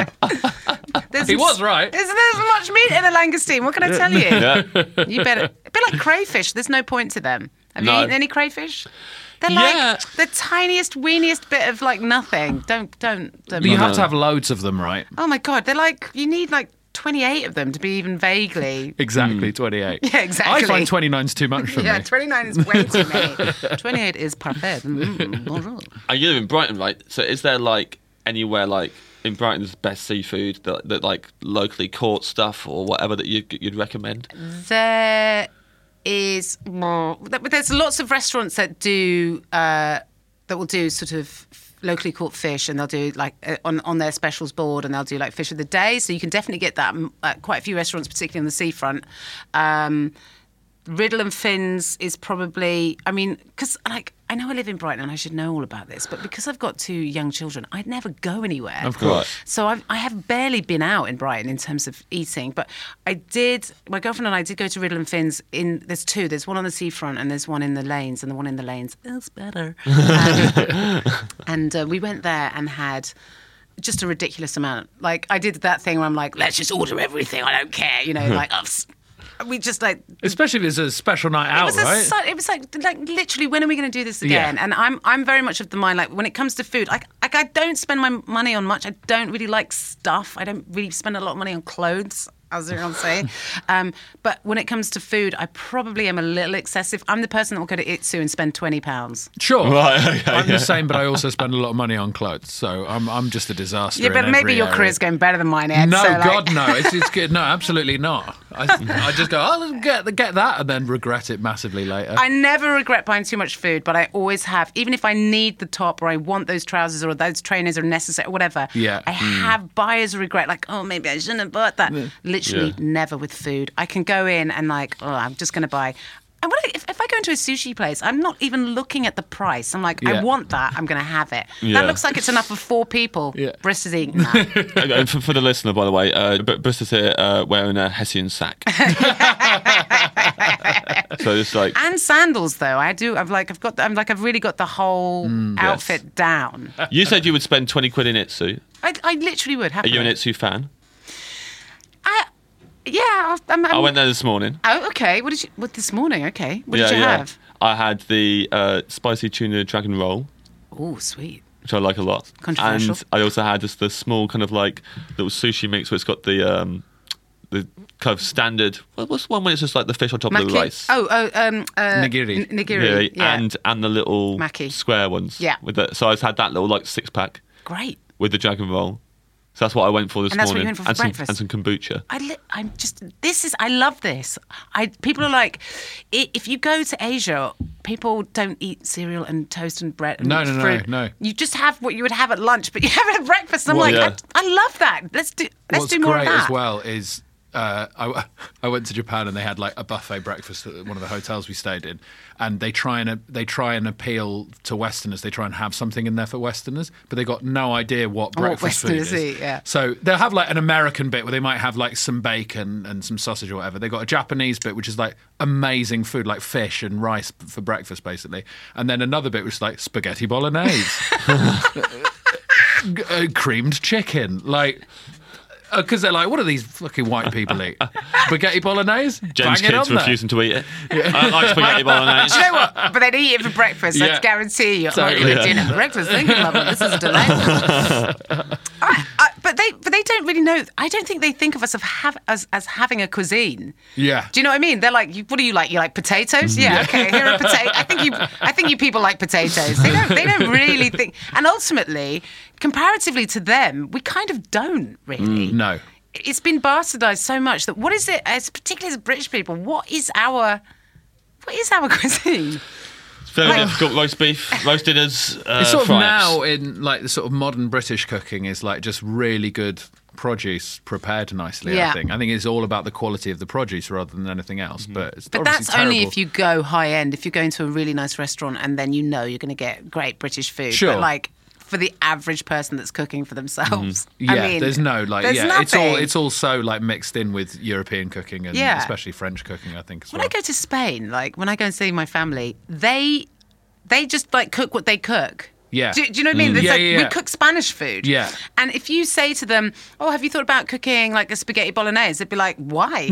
There's He some- was right. There's, there's much meat in a langoustine. What can I tell you? Yeah. You better. A bit like crayfish. There's no point to them. Have No. you eaten any crayfish? They're Yeah. like the tiniest, weeniest bit of like nothing. Don't, don't. don't But you bother. have to have loads of them, right? Oh my god, they're like you need like twenty-eight of them to be even vaguely. Exactly, twenty-eight. Yeah, exactly. I find twenty-nine's too much for Yeah, me. twenty-nine is way too many. twenty-eight is parfait. Mm, bonjour. And you live in Brighton, right? So is there like anywhere like in Brighton there's best seafood that, that like locally caught stuff or whatever that you, you'd recommend? There is more. There's lots of restaurants that do uh, that will do sort of locally caught fish, and they'll do like uh, on on their specials board, and they'll do like fish of the day. So you can definitely get that at quite a few restaurants, particularly on the seafront. Um, Riddle and Finn's is probably, I mean, because like I know I live in Brighton and I should know all about this, but because I've got two young children, I'd never go anywhere. Of course. So I've, I have barely been out in Brighton in terms of eating, but I did, my girlfriend and I did go to Riddle and Finn's in, there's two, there's one on the seafront and there's one in the lanes, and the one in the lanes is better. Um, and uh, we went there and had just a ridiculous amount. Like I did that thing where I'm like, let's just order everything, I don't care, you know, like I've, we just like Especially if it's a special night out, it was a right? su- it was like like literally when are we going to do this Yeah. again? And I'm I'm very much of the mind like when it comes to food, like, like I don't spend my money on much. I don't really like stuff. I don't really spend a lot of money on clothes, as you're going to say. Um, but when it comes to food, I probably am a little excessive. I'm the person that will go to Itsu and spend twenty pounds. Sure. Right, okay, I'm yeah. the same, but I also spend a lot of money on clothes, so I'm I'm just a disaster. Yeah, but in maybe every your area. career's going better than mine, Ed. No, so, like- God, no. It's, it's good. No, absolutely not. I, I just go, I'll get get that, and then regret it massively later. I never regret buying too much food, but I always have. Even if I need the top or I want those trousers or those trainers are necessary or whatever, Yeah. I have buyer's regret. Like, oh, maybe I shouldn't have bought that. Literally Yeah. never with food. I can go in and like, oh, I'm just going to buy. And what if, if I go into a sushi place, I'm not even looking at the price. I'm like, Yeah. I want that. I'm going to have it. Yeah. That looks like it's enough for four people. Yeah. Briss is eating that. And for, for the listener, by the way, uh, B- Brista's here uh, wearing a Hessian sack. So it's like And sandals, though. I do. I've like, I've got. I'm like, I've really got the whole outfit down. you said you would spend twenty quid in Itsu. I, I literally would. Are Happily. you an Itsu fan? I, yeah, I'm, I'm, I went there this morning. Oh, okay. What did you? What this morning? Okay. What did yeah, you yeah. have? I had the uh, spicy tuna dragon roll, Oh, sweet. which I like a lot. Controversial. And I also had just the small kind of like little sushi mix where it's got the um, the kind of standard. What- What's the one when it's just like the fish on top of the Maki. rice? Oh, oh, um, uh, Nigiri. n- nigiri. Yeah. and and the little Maki. square ones. Yeah. With the, so I had that little like six pack Great. with the dragon roll. So that's what I went for this And that's what you morning. went for for and some breakfast? and some kombucha. I li- I'm just. This is. I love this. I people are like, i- if you go to Asia, people don't eat cereal and toast and bread. And No, no, no, fruit. no. You just have what you would have at lunch, but you have it at breakfast. And I'm Well, like, yeah. I, I love that. Let's do. Let's What's do more great of that. as well is uh, I, I went to Japan and they had like a buffet breakfast at one of the hotels we stayed in, and they try and they try and appeal to Westerners. They try and have something in there for Westerners, but they got no idea what breakfast food Westerners is. eat, yeah. So they'll have like an American bit where they might have like some bacon and some sausage or whatever. They got a Japanese bit which is like amazing food, like fish and rice for breakfast basically, and then another bit which is like spaghetti bolognese, G- uh, creamed chicken, like. Because they're like, what do these fucking white people eat? Spaghetti bolognese? Jen's Bang it kids on there. refusing to eat it. I like spaghetti bolognese. Do you know what? But they'd eat it for breakfast. Yeah. Let's guarantee you. I'm not Totally. eating dinner for breakfast. Thank you, mother. This is delightful. I, I, but they, but they don't really know. I don't think they think of us of have, as as having a cuisine. Yeah. Do you know what I mean? They're like, you, what do you like? You like potatoes? Yeah. Okay. Here are potatoes. I think you. I think you people like potatoes. They don't. They don't really think. And ultimately, comparatively to them, we kind of don't really. No. It's been bastardized so much that what is it? As particularly as British people, what is our what is our cuisine? Very Like- difficult. Roast beef, roast dinners, uh, It's sort of fry-ups. now in like the sort of modern British cooking is like just really good produce prepared nicely. Yeah. I think. I think it's all about the quality of the produce rather than anything else. But it's But obviously that's only terrible. if you go high end. If you're going to a really nice restaurant and then you know you're going to get great British food. Sure. But like for the average person that's cooking for themselves, Yeah, I mean, there's no like there's yeah, it's all nothing. it's all so like mixed in with European cooking and Yeah. especially French cooking. I think as When well. I go to Spain, like when I go and see my family, they they just like cook what they cook. Yeah. Do, do you know what I mean? It's Yeah, like yeah, we yeah. cook Spanish food. Yeah. And if you say to them, "Oh, have you thought about cooking like a spaghetti bolognese?" They'd be like, "Why?"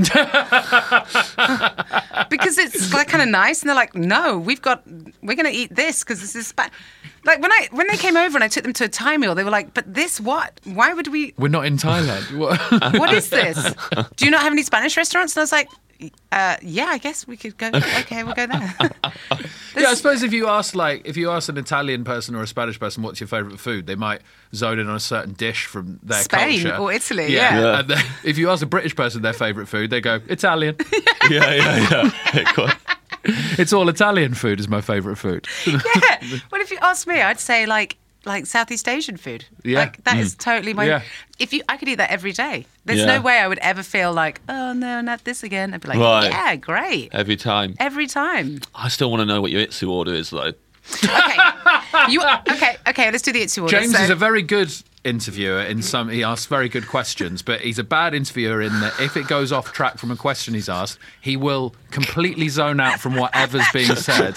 Because it's like kind of nice, and they're like, "No, we've got we're going to eat this because this is Spa-. Like when I when they came over and I took them to a Thai meal, they were like, "But this what? Why would we? We're not in Thailand. What? What is this? Do you not have any Spanish restaurants?" And I was like, uh, "Yeah, I guess we could go. Okay, we'll go there." Yeah, I suppose if you ask like if you ask an Italian person or a Spanish person what's your favourite food, they might zone in on a certain dish from their Spain culture. or Italy, yeah. Yeah. And then, if you ask a British person their favourite food, they go Italian. Yeah, yeah, yeah. Quite. It's all Italian food is my favourite food. Yeah. Well, if you ask me, I'd say like like Southeast Asian food. Yeah. Like that is totally my. Yeah. If you, I could eat that every day. There's Yeah. no way I would ever feel like, oh no, not this again. I'd be like, Right. yeah, great, Every time. every time. I still want to know what your Itsu order is, though. Okay, you okay? Okay, let's do the Itsu order. James So- is a very good interviewer in some he asks very good questions, but he's a bad interviewer in that if it goes off track from a question he's asked, he will completely zone out from whatever's being said.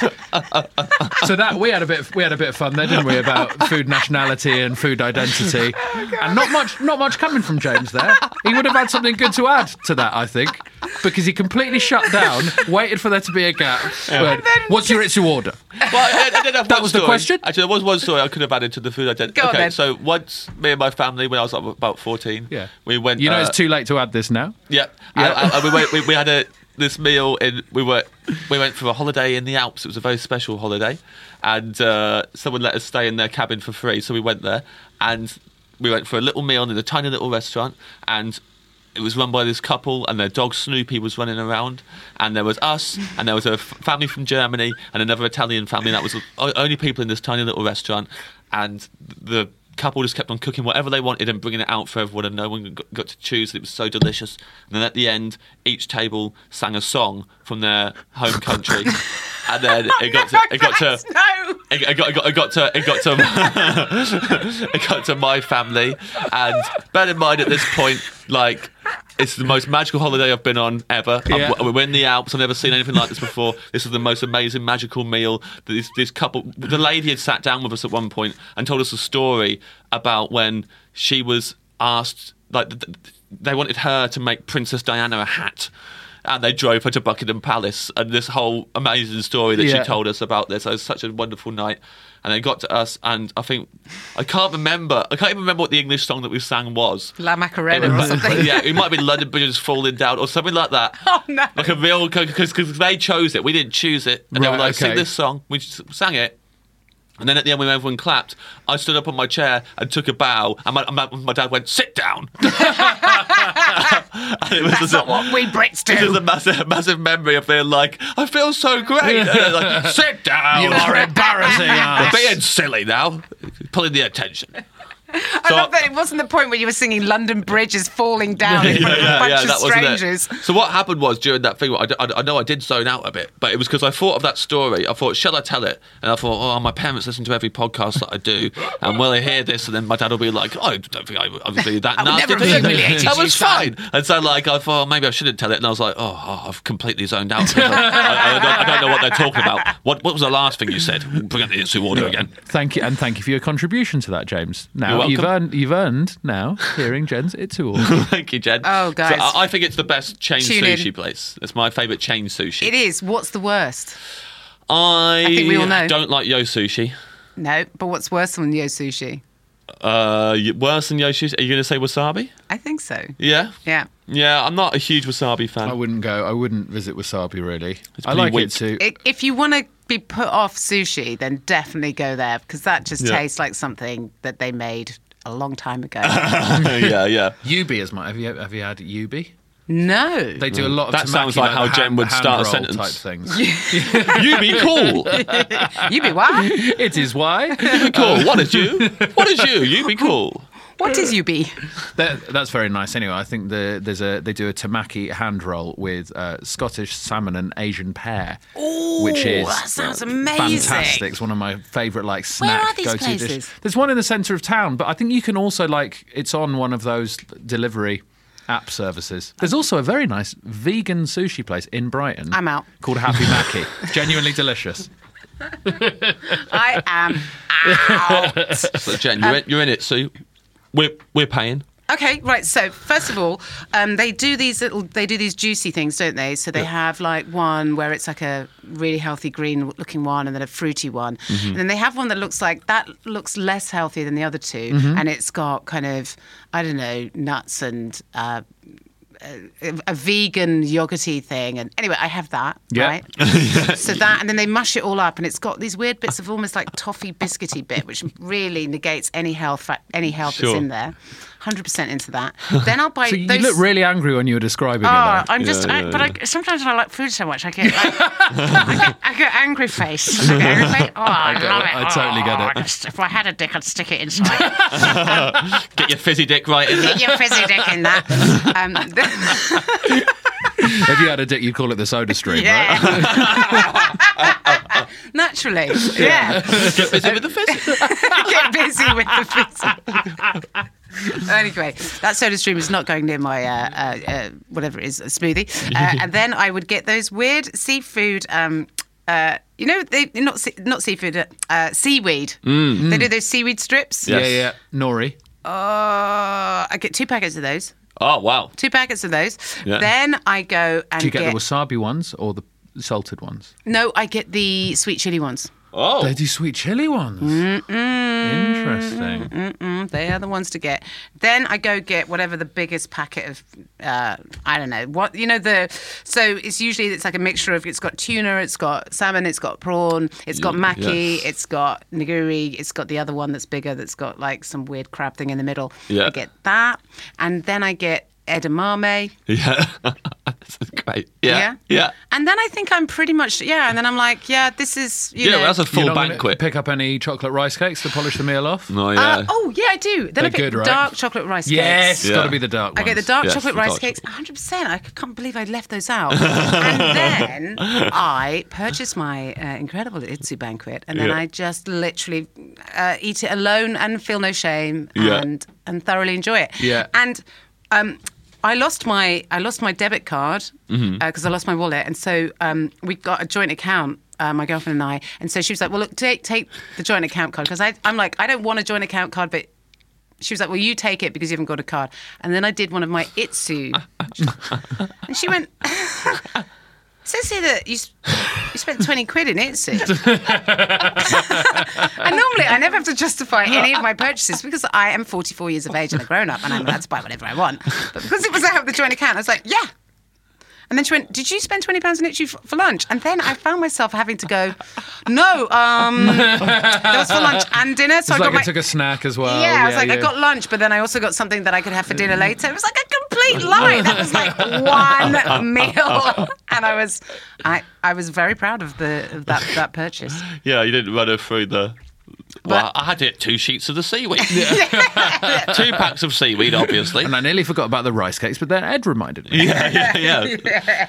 So that we had a bit of, we had a bit of fun there, didn't we, about food nationality and food identity. And not much not much coming from James there. He would have had something good to add to that, I think. Because he completely shut down, waited for there to be a gap. went, What's your Itsu order? Well, I, I did have That one was the story. question? Actually, there was one story I could have added to the food identity. Go on, okay, then. so once me and my family, when I was about fourteen, Yeah. we went. You know uh, it's too late to add this now. Yeah, Yeah. And, and we went. We, we had a this meal in. We were we went for a holiday in the Alps. It was a very special holiday, and uh, someone let us stay in their cabin for free. So we went there, and we went for a little meal in a tiny little restaurant, and it was run by this couple, and their dog Snoopy was running around, and there was us, and there was a f- family from Germany, and another Italian family. And that was the o- only people in this tiny little restaurant, and the couple just kept on cooking whatever they wanted and bringing it out for everyone, and no one got, got to choose. It was so delicious. And then at the end, each table sang a song from their home country, and then it got to it got to. no. It it got, it got, it got to it got to it got to my family, and bear in mind at this point, like it's the most magical holiday I've been on ever. I'm- Yeah. we're in the Alps. I've never seen anything like this before. This is the most amazing magical meal. This this couple, the lady had sat down with us at one point and told us a story about when she was asked, like th- th- they wanted her to make Princess Diana a hat. And they drove her to Buckingham Palace, and this whole amazing story that Yeah. she told us about this. It was such a wonderful night. And they got to us, and I think I can't remember. I can't even remember what the English song that we sang was. La Macarena or something. Yeah, it might have been London Bridges Falling Down or something like that. Oh no. Like a real, because they chose it. We didn't choose it. And they were Right, like, sing okay. this song. We just sang it. And then at the end, when everyone clapped, I stood up on my chair and took a bow, and my, my, my dad went, "Sit down." And it was That's just not a- what we Brits This is do. a massive, massive memory of feeling like, I feel so great. And they're like, sit down. You are embarrassing You're us. being silly now. Pulling the attention. I love that it wasn't the point where you were singing London Bridge is falling down in front of a bunch of wasn't strangers. it. So what happened was during that thing, I, I, I know I did zone out a bit, but it was because I thought of that story. I thought, shall I tell it? And I thought, oh, my parents listen to every podcast that I do, and will they hear this? And then my dad will be like, oh, I don't think I, I would be that I would nasty. never to you." have humiliated That you, was son. fine. And so like I thought, oh, maybe I shouldn't tell it. And I was like, oh, oh I've completely zoned out. I, I, I, don't, I don't know what they're talking about. What, what was the last thing you said? Bring up the Itsu order again. Thank you, and thank you for your contribution to that, James. You're Now welcome. you've earned you've earned now hearing Jen's Itsu order. Thank you, Jen. Oh, guys. So I, I think it's the best chain Tune in. sushi place. It's my favourite chain sushi. It is. What's the worst? I, I think we all know. don't like Yo Sushi. No, but what's worse than Yo Sushi? Uh, y- worse than Yo Sushi? Are you going to say wasabi? I think so. Yeah? Yeah. Yeah, I'm not a huge wasabi fan. I wouldn't go. I wouldn't visit wasabi really. I pretty like weak. Itsu. I- If you want to be put off sushi, then definitely go there because that just Yeah. tastes like something that they made a long time ago. yeah, yeah. Yubi is my. Have you have you had Yubi? No. They do a lot of That sounds tamaki, like how the Jen hand- would hand start a roll sentence. type things. You be cool. You be what? It is why. You be cool. What is you? What is you? You be cool. What is you be? That, that's very nice. Anyway, I think the, there's a they do a tamaki hand roll with uh, Scottish salmon and Asian pear, which is that sounds amazing. fantastic. It's one of my favourite like Where snack are these go-to places? dishes. There's one in the centre of town, but I think you can also like it's on one of those delivery app services. There's also a very nice vegan sushi place in Brighton. I'm out. Called Happy Mackie. Genuinely delicious. I am out. So, Jen, you're, in, you're in it, so we're, we're paying. Okay, right. So first of all, um, they do these little, they do these juicy things, don't they? So they have like one where it's like a really healthy green-looking one, and then a fruity one, Mm-hmm. and then they have one that looks like that looks less healthy than the other two, Mm-hmm. and it's got kind of I don't know nuts and. Uh, a, a vegan yogurty thing, and anyway, I have that, Yeah. right? So that, and then they mush it all up, and it's got these weird bits of almost like toffee biscuity bit, which really negates any health, any health Sure. that's in there. one hundred percent into that. Then I'll buy So you those. look really angry when you were describing Oh, it. Though. I'm just, Yeah, I, yeah, but yeah. I, sometimes I like food so much, I get, like, I get, I get angry face. I get angry face. Oh, I, get love it. it. I totally get Oh, it. I just- if I had a dick, I'd stick it inside. Get your fizzy dick right in there. Get your fizzy dick in that. Um, If you had a dick, you'd call it the Soda Stream, right? yeah. Naturally, yeah. Get busy with the fizzy. Get busy with the fizzy. Anyway, that Soda Stream is not going near my uh, uh, uh, whatever it is, a smoothie. Uh, and then I would get those weird seafood. Um, uh, you know, they not se- not seafood, uh, uh, seaweed. They do those seaweed strips. Yes. Yeah, yeah. Nori. Uh, I get two packets of those. Oh, wow. Two packets of those. Yeah. Then I go and Do you get, the wasabi ones or the salted ones? no, I get the sweet chili ones. Oh. They do sweet chili ones. Interesting. Mm, they are the ones to get. Then I go get whatever the biggest packet of, uh, I don't know what you know the. So it's usually it's like a mixture of it's got tuna, it's got salmon, it's got prawn, it's got maki, yes. it's got nigiri, it's got the other one that's bigger that's got like some weird crab thing in the middle. Yeah. I get that, and then I get edamame. Yeah. That's great. Yeah. Yeah? Yeah. And then I think I'm pretty much yeah. And then I'm like yeah, this is you Yeah, know. well, that's a You're full not gonna banquet. pick up any chocolate rice cakes to polish the meal off? Oh, yeah. Uh, oh yeah, I do. Then I They're pick good, right? dark chocolate rice Yes, cakes. it's Yeah. got to be the dark I ones. get the dark Yes, chocolate the rice dark cakes. one hundred percent. I can't believe I left those out. And then I purchase my uh, incredible Itsu banquet, and then Yeah. I just literally uh, eat it alone and feel no shame Yeah. and and thoroughly enjoy it. Yeah. And um, I lost my I lost my debit card because Mm-hmm. uh, I lost my wallet, and so um, we got a joint account. Uh, my girlfriend and I, and so she was like, "Well, look, take take the joint account card," because I'm like, I don't want a joint account card, but she was like, "Well, you take it because you haven't got a card." And then I did one of my Itsu, and she went, "It says here that you s- you spent twenty quid in Itsu." And normally I never have to justify any of my purchases because I am forty-four years of age and a grown up, and I'm allowed to buy whatever I want. But because it was out of the joint account, I was like, "Yeah." And then she went, "Did you spend twenty pounds in Itchy for, for lunch?" And then I found myself having to go, "No, um, that was for lunch and dinner." So It's I like got it my, took a snack as well. yeah, I was like, I yeah. got lunch, but then I also got something that I could have for dinner later. It was like a complete lie. That was like one meal, and I was, I, I was very proud of the of that that purchase. Yeah, you didn't run her through the. Well, I had to get two sheets of the seaweed. Two packs of seaweed, obviously. And I nearly forgot about the rice cakes, but then Ed reminded me. Yeah, yeah, yeah.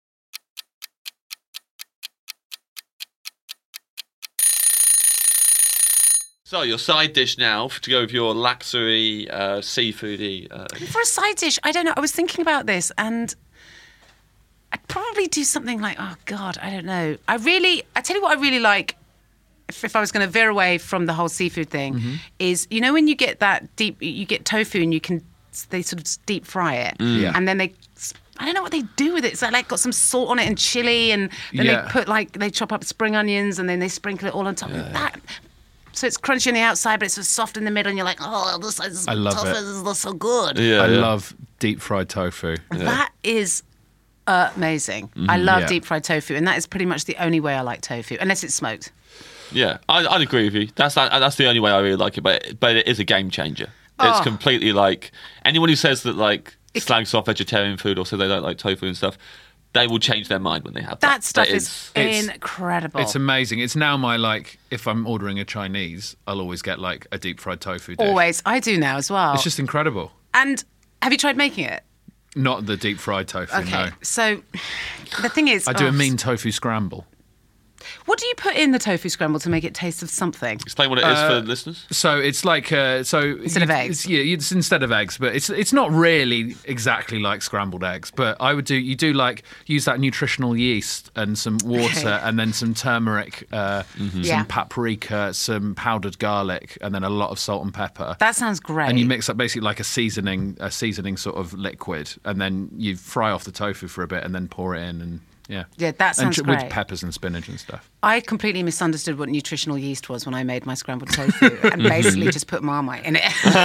So your side dish now to go with your laxery, uh, seafoody. Uh, For a side dish, I don't know. I was thinking about this, and I'd probably do something like, oh God, I don't know. I really, I tell you what, I really like. If, if I was going to veer away from the whole seafood thing, Mm-hmm. is you know when you get that deep, you get tofu and you can they sort of deep fry it, Yeah. and then they. I don't know what they do with it. It's like got some salt on it and chili, and then Yeah. they put like they chop up spring onions and then they sprinkle it all on top of that. So it's crunchy on the outside, but it's so soft in the middle, and you're like, oh, this is I love tofu, it. this is so good. yeah, I yeah. love deep fried tofu. That is amazing. I love Yeah. deep fried tofu, and that is pretty much the only way I like tofu, unless it's smoked. Yeah, I, I'd agree with you. That's that, that's the only way I really like it. But but it is a game changer. It's Oh. completely like anyone who says that like slags off vegetarian food or say they don't like tofu and stuff, they will change their mind when they have that. That stuff That is, It's- incredible. It's amazing. It's now my, like, if I'm ordering a Chinese, I'll always get, like, a deep fried tofu dish. Always. I do now as well. It's just incredible. And have you tried making it? Not the deep fried tofu, Okay. no. So the thing is, I do oh, a mean tofu scramble. What do you put in the tofu scramble to make it taste of something? Explain what it is for listeners. So it's like uh, so Instead of you- eggs? It's, yeah, it's instead of eggs, but it's it's not really exactly like scrambled eggs. But I would do you do like use that nutritional yeast and some water Okay. and then some turmeric, uh, some Yeah. paprika, some powdered garlic, and then a lot of salt and pepper. That sounds great. And you mix up basically like a seasoning, a seasoning sort of liquid, and then you fry off the tofu for a bit, and then pour it in, and yeah, Yeah, that and sounds ch- great. with peppers and spinach and stuff. I completely misunderstood what nutritional yeast was when I made my scrambled tofu and basically just put Marmite in it.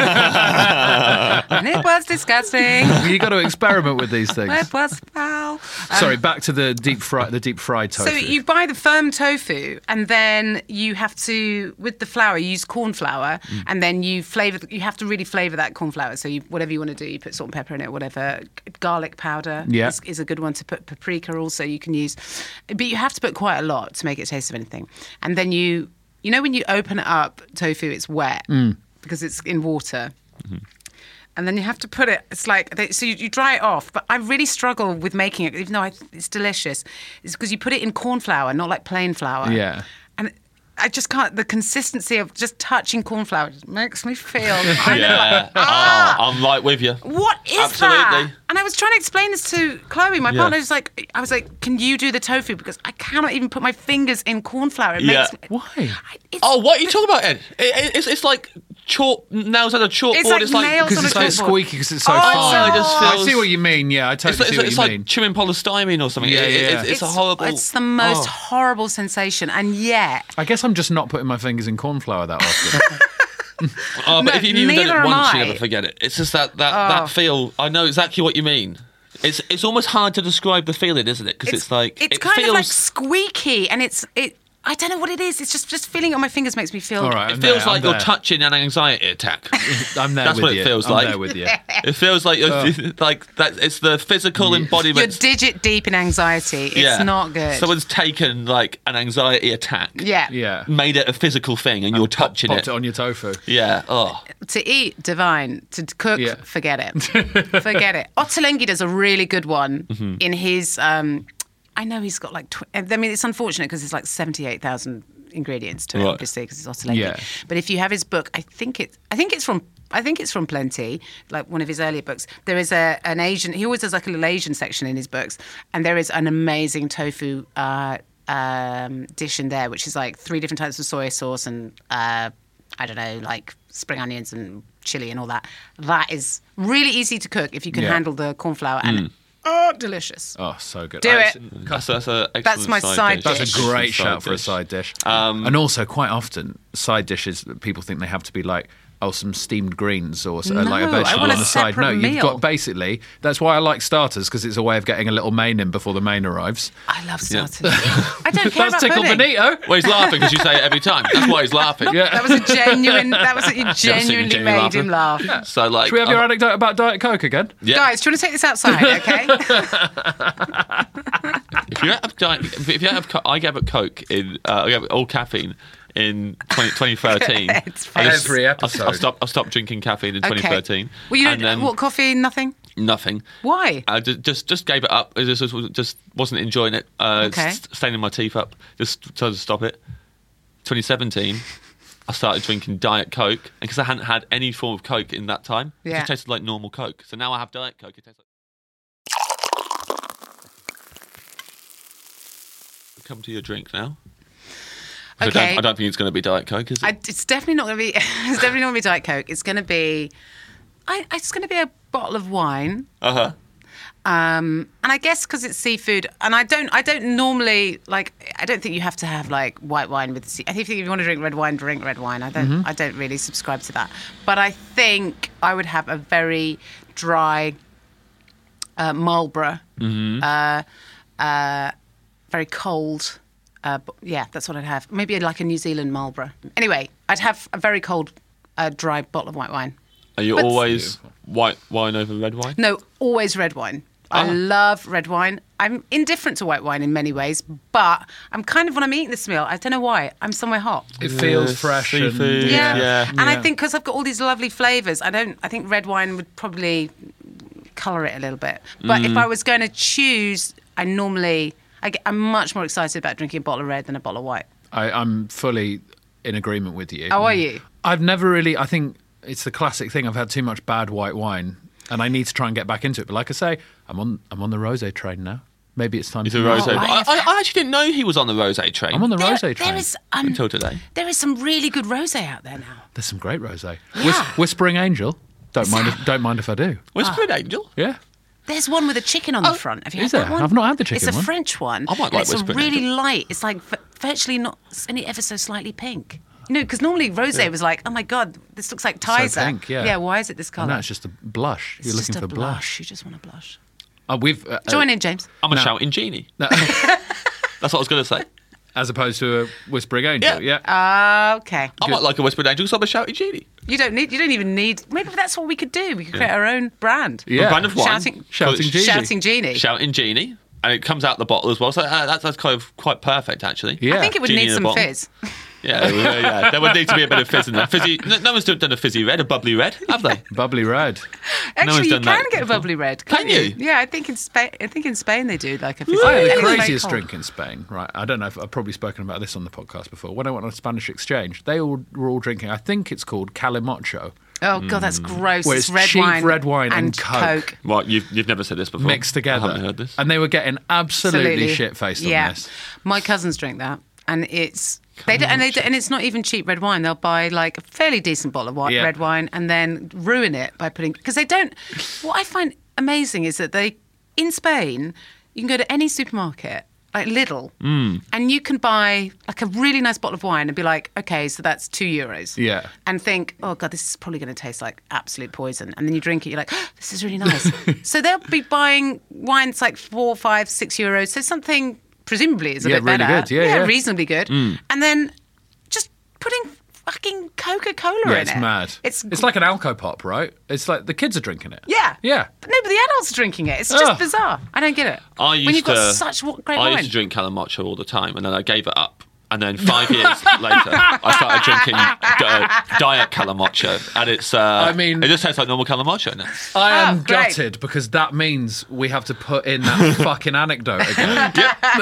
And it was disgusting. You got to experiment with these things. It was foul. Sorry, back to the deep fry, the deep fried tofu. So you buy the firm tofu, and then you have to, with the flour, you use corn flour, Mm. and then you flavour. You have to really flavour that corn flour. So you, whatever you want to do, you put salt and pepper in it, whatever. Garlic powder Yeah. is, is a good one to put. Paprika also you can use, but you have to put quite a lot to make it taste of anything. And then you, you know, when you open it up, tofu, it's wet Mm. because it's in water. And then you have to put it, it's like, they, so you, you dry it off. But I really struggle with making it, even though I, it's delicious. It's because you put it in corn flour, not like plain flour. Yeah. And I just can't, the consistency of just touching corn flour just makes me feel, I know, Yeah. like, ah, Oh, I'm right with you. what is Absolutely. that? And I was trying to explain this to Chloe, my Yeah. partner. Was like, I was like, can you do the tofu? Because I cannot even put my fingers in corn flour. It Yeah. makes me, Why? I- it's, Oh, what are you talking about, Ed? It, it, it's, it's like chalk, nails on a chalkboard. It's like nails Because on it's a like chalkboard. squeaky because it's so Oh, fine. it just I feels- see what you mean. Yeah, I It's, totally like, see it's, what it's you like mean. chewing polystyrene or something. Yeah, It- it- yeah. it's, it's a horrible. It's the most Oh. horrible sensation. And yet, I guess I'm just not putting my fingers in corn flour that often. Oh, but No, if you've even done neither it am once, you I. never forget it. It's just that that, Oh. that feel. I know exactly what you mean. It's it's almost hard to describe the feeling, isn't it? Because it's, like it's it kind feels. of like squeaky, and it's it. I don't know what it is. It's just just feeling it on my fingers makes me feel. All right, It I'm feels there, like I'm you're there. touching an anxiety attack. I'm there That's with what it you. feels I'm like. there with you. It feels like you're like that. It's the physical You're embodiment. digit deep in anxiety. It's Yeah. not good. Someone's taken like an anxiety attack. yeah. Yeah. Made it a physical thing, and you're Pop- touching popped it. it on your tofu. Yeah. Oh. To eat, divine. To cook, Yeah. forget it. Forget it. Ottolenghi does a really good one Mm-hmm. in his. Um, I know he's got like. Tw- I mean, it's unfortunate because it's like seventy-eight thousand ingredients to it, Right. obviously, because it's Ottolenghi. Yeah. But if you have his book, I think it. I think it's from. I think it's from Plenty, like one of his earlier books. There is a an Asian. He always does like a little Asian section in his books, and there is an amazing tofu uh, um, dish in there, which is like three different types of soy sauce and uh, I don't know, like spring onions and chili and all that. That is really easy to cook if you can Yeah. handle the corn flour and oh, delicious. Oh, so good. Do I- it. That's that's a excellent That's my side dish. That's a dish. great Side shout for a dish. side dish. Um, and also, quite often, side dishes, people think they have to be like, oh, some steamed greens or so, like a No, I vegetable want on a the side. No, separate you've meal. got basically, that's why I like starters, because it's a way of getting a little main in before the main arrives. I love starters. I don't care That's about Tickle pudding. Benito. Well, he's laughing because you say it every time. That's why he's laughing. Yeah. That was a genuine. That was you seen him genuinely genuinely made him laughing? laugh. So like, Should we have your uh, anecdote about Diet Coke again? yeah. Guys, do you want to take this outside? Okay. If you have diet, if you have, co- I gave up Coke in, uh, I gave up all caffeine in twenty, twenty thirteen. It's I fine. Every I, episode. I stopped. I stopped drinking caffeine in twenty thirteen. Well, you and don't. then What coffee? Nothing. nothing. Why? I just, just just gave it up. I just just, just wasn't enjoying it. Uh, Okay. s- staining my teeth up. Just tried to stop it. twenty seventeen. I started drinking Diet Coke, and because I hadn't had any form of Coke in that time, it Yeah. just tasted like normal Coke. So now I have Diet Coke. It tastes like. Come to your drink now. I Okay. don't, I don't think it's going to be Diet Coke, is it? I, it's definitely not going to be. It's definitely not going to be Diet Coke. It's going to be. I, it's going to be a bottle of wine. Uh huh. Um, and I guess because it's seafood, and I don't, I don't normally like. I don't think you have to have like white wine with. Sea- I think if you want to drink red wine, drink red wine. I don't. I don't really subscribe to that. But I think I would have a very dry uh, Marlborough, uh, uh, very cold. Uh, b- yeah, that's what I'd have. Maybe like a New Zealand Marlborough. Anyway, I'd have a very cold, uh, dry bottle of white wine. Are you But- always white wine over red wine? No, always red wine. I Ah. love red wine. I'm indifferent to white wine in many ways, but I'm kind of, when I'm eating this meal, I don't know why, I'm somewhere hot. It feels Yes, fresh. And, seafood. Yeah. Yeah. And I Yeah. think because I've got all these lovely flavours, I don't, I think red wine would probably colour it a little bit. But Mm. if I was going to choose, I normally, I get, I'm much more excited about drinking a bottle of red than a bottle of white. I, I'm fully in agreement with you. How are you? I've never really, I think it's the classic thing. I've had too much bad white wine and I need to try and get back into it. But like I say, I'm on I'm on the rosé train now. Maybe it's time He's to a move rosé. on. I, I, I actually didn't know he was on the rosé train. I'm on the There, rosé train. there is um, until today. there is some really good rosé out there now. There's some great rosé. Yeah. Whis- Whispering Angel. Don't mind if, don't mind if I do. Whispering Angel. Yeah. There's one with a chicken on the front. Have you is had there? that one? I've not had the chicken It's a one. French one. I might and like It's a Whispering really Angel. light. It's like v- virtually not, it's only ever so slightly pink. You know, because normally rosé was like, oh my god, this looks like Tizer. pink, yeah. Yeah. Why is it this And colour? no, it's just a blush. It's You're just looking a for blush. blush. You just want a blush. Uh, we've uh, Join uh, in, James. I'm a No. shouting genie. no, That's what I was going to say. as opposed to a Whispering Angel. Yeah. Yeah. Okay. I might like a Whispering Angel because I'm a shouting genie. You don't need. You don't even need. Maybe that's what we could do. We could create our own brand. Yeah. A brand of wine. Shouting- Shouting Genie. Shouting genie. Shouting genie. And it comes out the bottle as well. So uh, that's, that's kind of quite perfect, actually. Yeah. I think it would Genie need in a some bottle. fizz. Yeah, yeah, yeah. There would need to be a bit of fizz in there. Fizzy. No, no one's done a fizzy red, a bubbly red, have they? Bubbly red. Actually, one's you done can that get a before. bubbly red. Can can't you? Yeah, I think in Spain. I think in Spain they do like a fizzy I had red. the And it's very craziest cold. drink in Spain, right? I don't know if I've probably spoken about this on the podcast before. When I went on a Spanish exchange, they all were all drinking, I think it's called calimocho, Oh god, that's gross. Where It's it's red cheap wine, red wine and and Coke. Well, you've, you've never said this before. mixed together. I haven't heard this. And they were getting absolutely, Absolutely. shit-faced yeah. on this. My cousins drink that, and it's they don't, and they don't- and it's not even cheap red wine. They'll buy like a fairly decent bottle of white, Yeah. red wine and then ruin it by putting because they don't. What I find amazing is that they in Spain you can go to any supermarket. Like Lidl, Mm. and you can buy like a really nice bottle of wine and be like, okay, so that's two euros. Yeah. And think, oh god, this is probably going to taste like absolute poison. And then you drink it, you're like, oh, this is really nice. So they'll be buying wines like four, five, six euros. So something presumably is a Yeah, bit really better. good. Yeah, yeah. reasonably good. And then just putting fucking Coca-Cola Yeah, in it's it. mad. It's it's like an Alco Pop, right? It's like the kids are drinking it. yeah, Yeah. But no, but the adults are drinking it. It's just Ugh. bizarre. I don't get it. I used when you've got to, such wa- great I wine. used to drink Calimocho all the time, and then I gave it up. And then five years later, I started drinking uh, Diet Calimocho, and it's. Uh, I mean- it just tastes like normal Calimocho now. I am Oh, great. gutted because that means we have to put in that fucking anecdote again.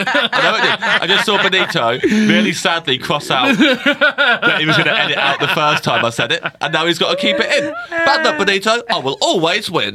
I know it did. I just saw Benito really sadly cross out that he was going to edit out the first time I said it, and now he's got to keep it in. Bad luck, Benito. I will always win.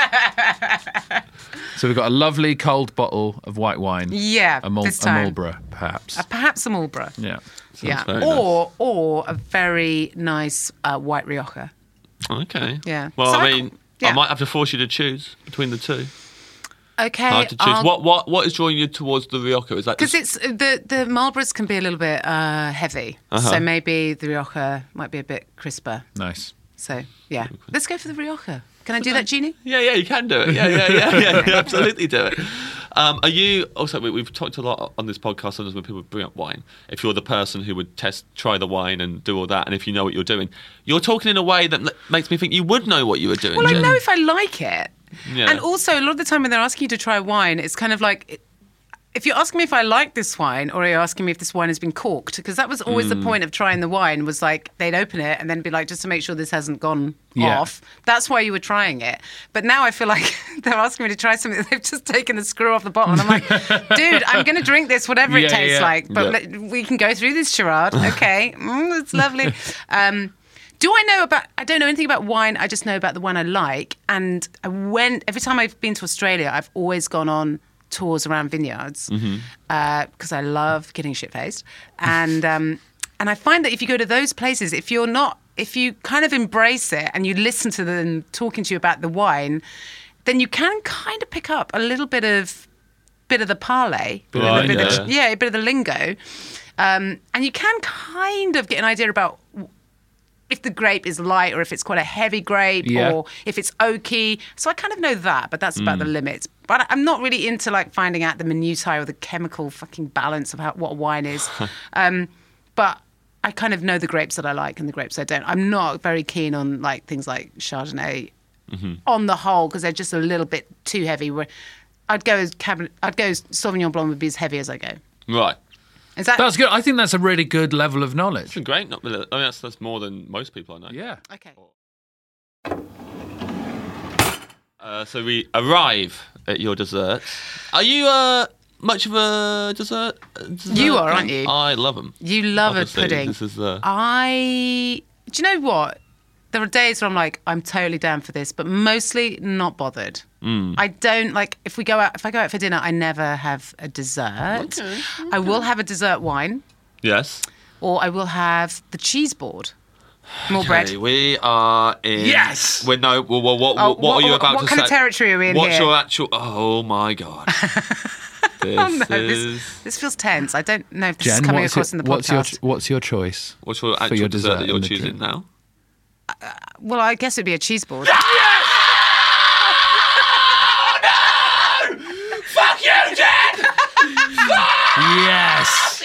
So we've got a lovely cold bottle of white wine. Yeah, A, Mal- this a time. Marlborough, perhaps. Uh, perhaps a Marlborough. yeah. Yeah, very or or a very nice uh, white Rioja. Okay. Yeah. Well, So I I mean, c- yeah. I might have to force you to choose between the two. Okay, Hard to choose. I'll- What what what is drawing you towards the Rioja? Is that Because just- it's the the Marlboroughs can be a little bit uh, heavy, Uh-huh. so maybe the Rioja might be a bit crisper. Nice. So yeah, let's go for the Rioja. Can I do that, Jeannie? Yeah, yeah, you can do it. Yeah, yeah, yeah, yeah, yeah absolutely do it. Um, are you also? We, we've talked a lot on this podcast sometimes when people bring up wine. If you're the person who would test, try the wine and do all that, and if you know what you're doing, you're talking in a way that l- makes me think you would know what you were doing. Well, I Jen. know if I like it. Yeah. And also, a lot of the time when they're asking you to try wine, it's kind of like, if you're asking me if I like this wine, or you're asking me if this wine has been corked, because that was always Mm. the point of trying the wine, was like, they'd open it and then be like, just to make sure this hasn't gone Yeah. off. That's why you were trying it. But now I feel like they're asking me to try something that they've just taken the screw off the bottle. And I'm like, dude, I'm going to drink this, whatever Yeah, it tastes yeah. like. But Yeah. let- we can go through this charade. Okay, mm, it's lovely. Um, Do I know about? I don't know anything about wine. I just know about the wine I like. And I went every time I've been to Australia, I've always gone on tours around vineyards because I love getting shit faced. And um, and I find that if you go to those places, if you're not, if you kind of embrace it and you listen to them talking to you about the wine, then you can kind of pick up a little bit of bit of the parlay, Bit of a bit lingo. of- yeah, a bit of the lingo, um, and you can kind of get an idea about if the grape is light or if it's quite a heavy grape Yeah. or if it's oaky. So I kind of know that, but that's about the Mm. limits. But I'm not really into like finding out the minutiae or the chemical fucking balance of how, what a wine is. um, but I kind of know the grapes that I like and the grapes I don't. I'm not very keen on like things like Chardonnay Mm-hmm. on the whole because they're just a little bit too heavy. Where I'd go as Cabernet, I'd go as Sauvignon Blanc would be as heavy as I go. Right. Is that That's good. I think that's a really good level of knowledge. It's great. Not, I mean, that's, that's more than most people I know. Yeah. okay? Uh, so we arrive at your dessert. Are you uh, much of a dessert? dessert You are, fan? aren't you? I love them. You love Obviously, a pudding. This is uh, I. Do you know what? There are days where I'm like, I'm totally down for this, but mostly not bothered. Mm. I don't like if we go out. If I go out for dinner, I never have a dessert. Okay, I will have a dessert wine, yes. or I will have the cheese board. More bread. Okay, we are in. Yes! We no. Well, well, what, Oh, what, what are you about what to kind say? of territory are we in What's here? your actual? Oh my god. This Oh, no, is. this, this feels tense. I don't know if this Jen, is coming what's across your, in the what's your podcast. what's your choice? What's your actual your dessert, dessert that you're and the choosing drink? now? Well, I guess it'd be a cheese board. Fuck you, Jen! Yes.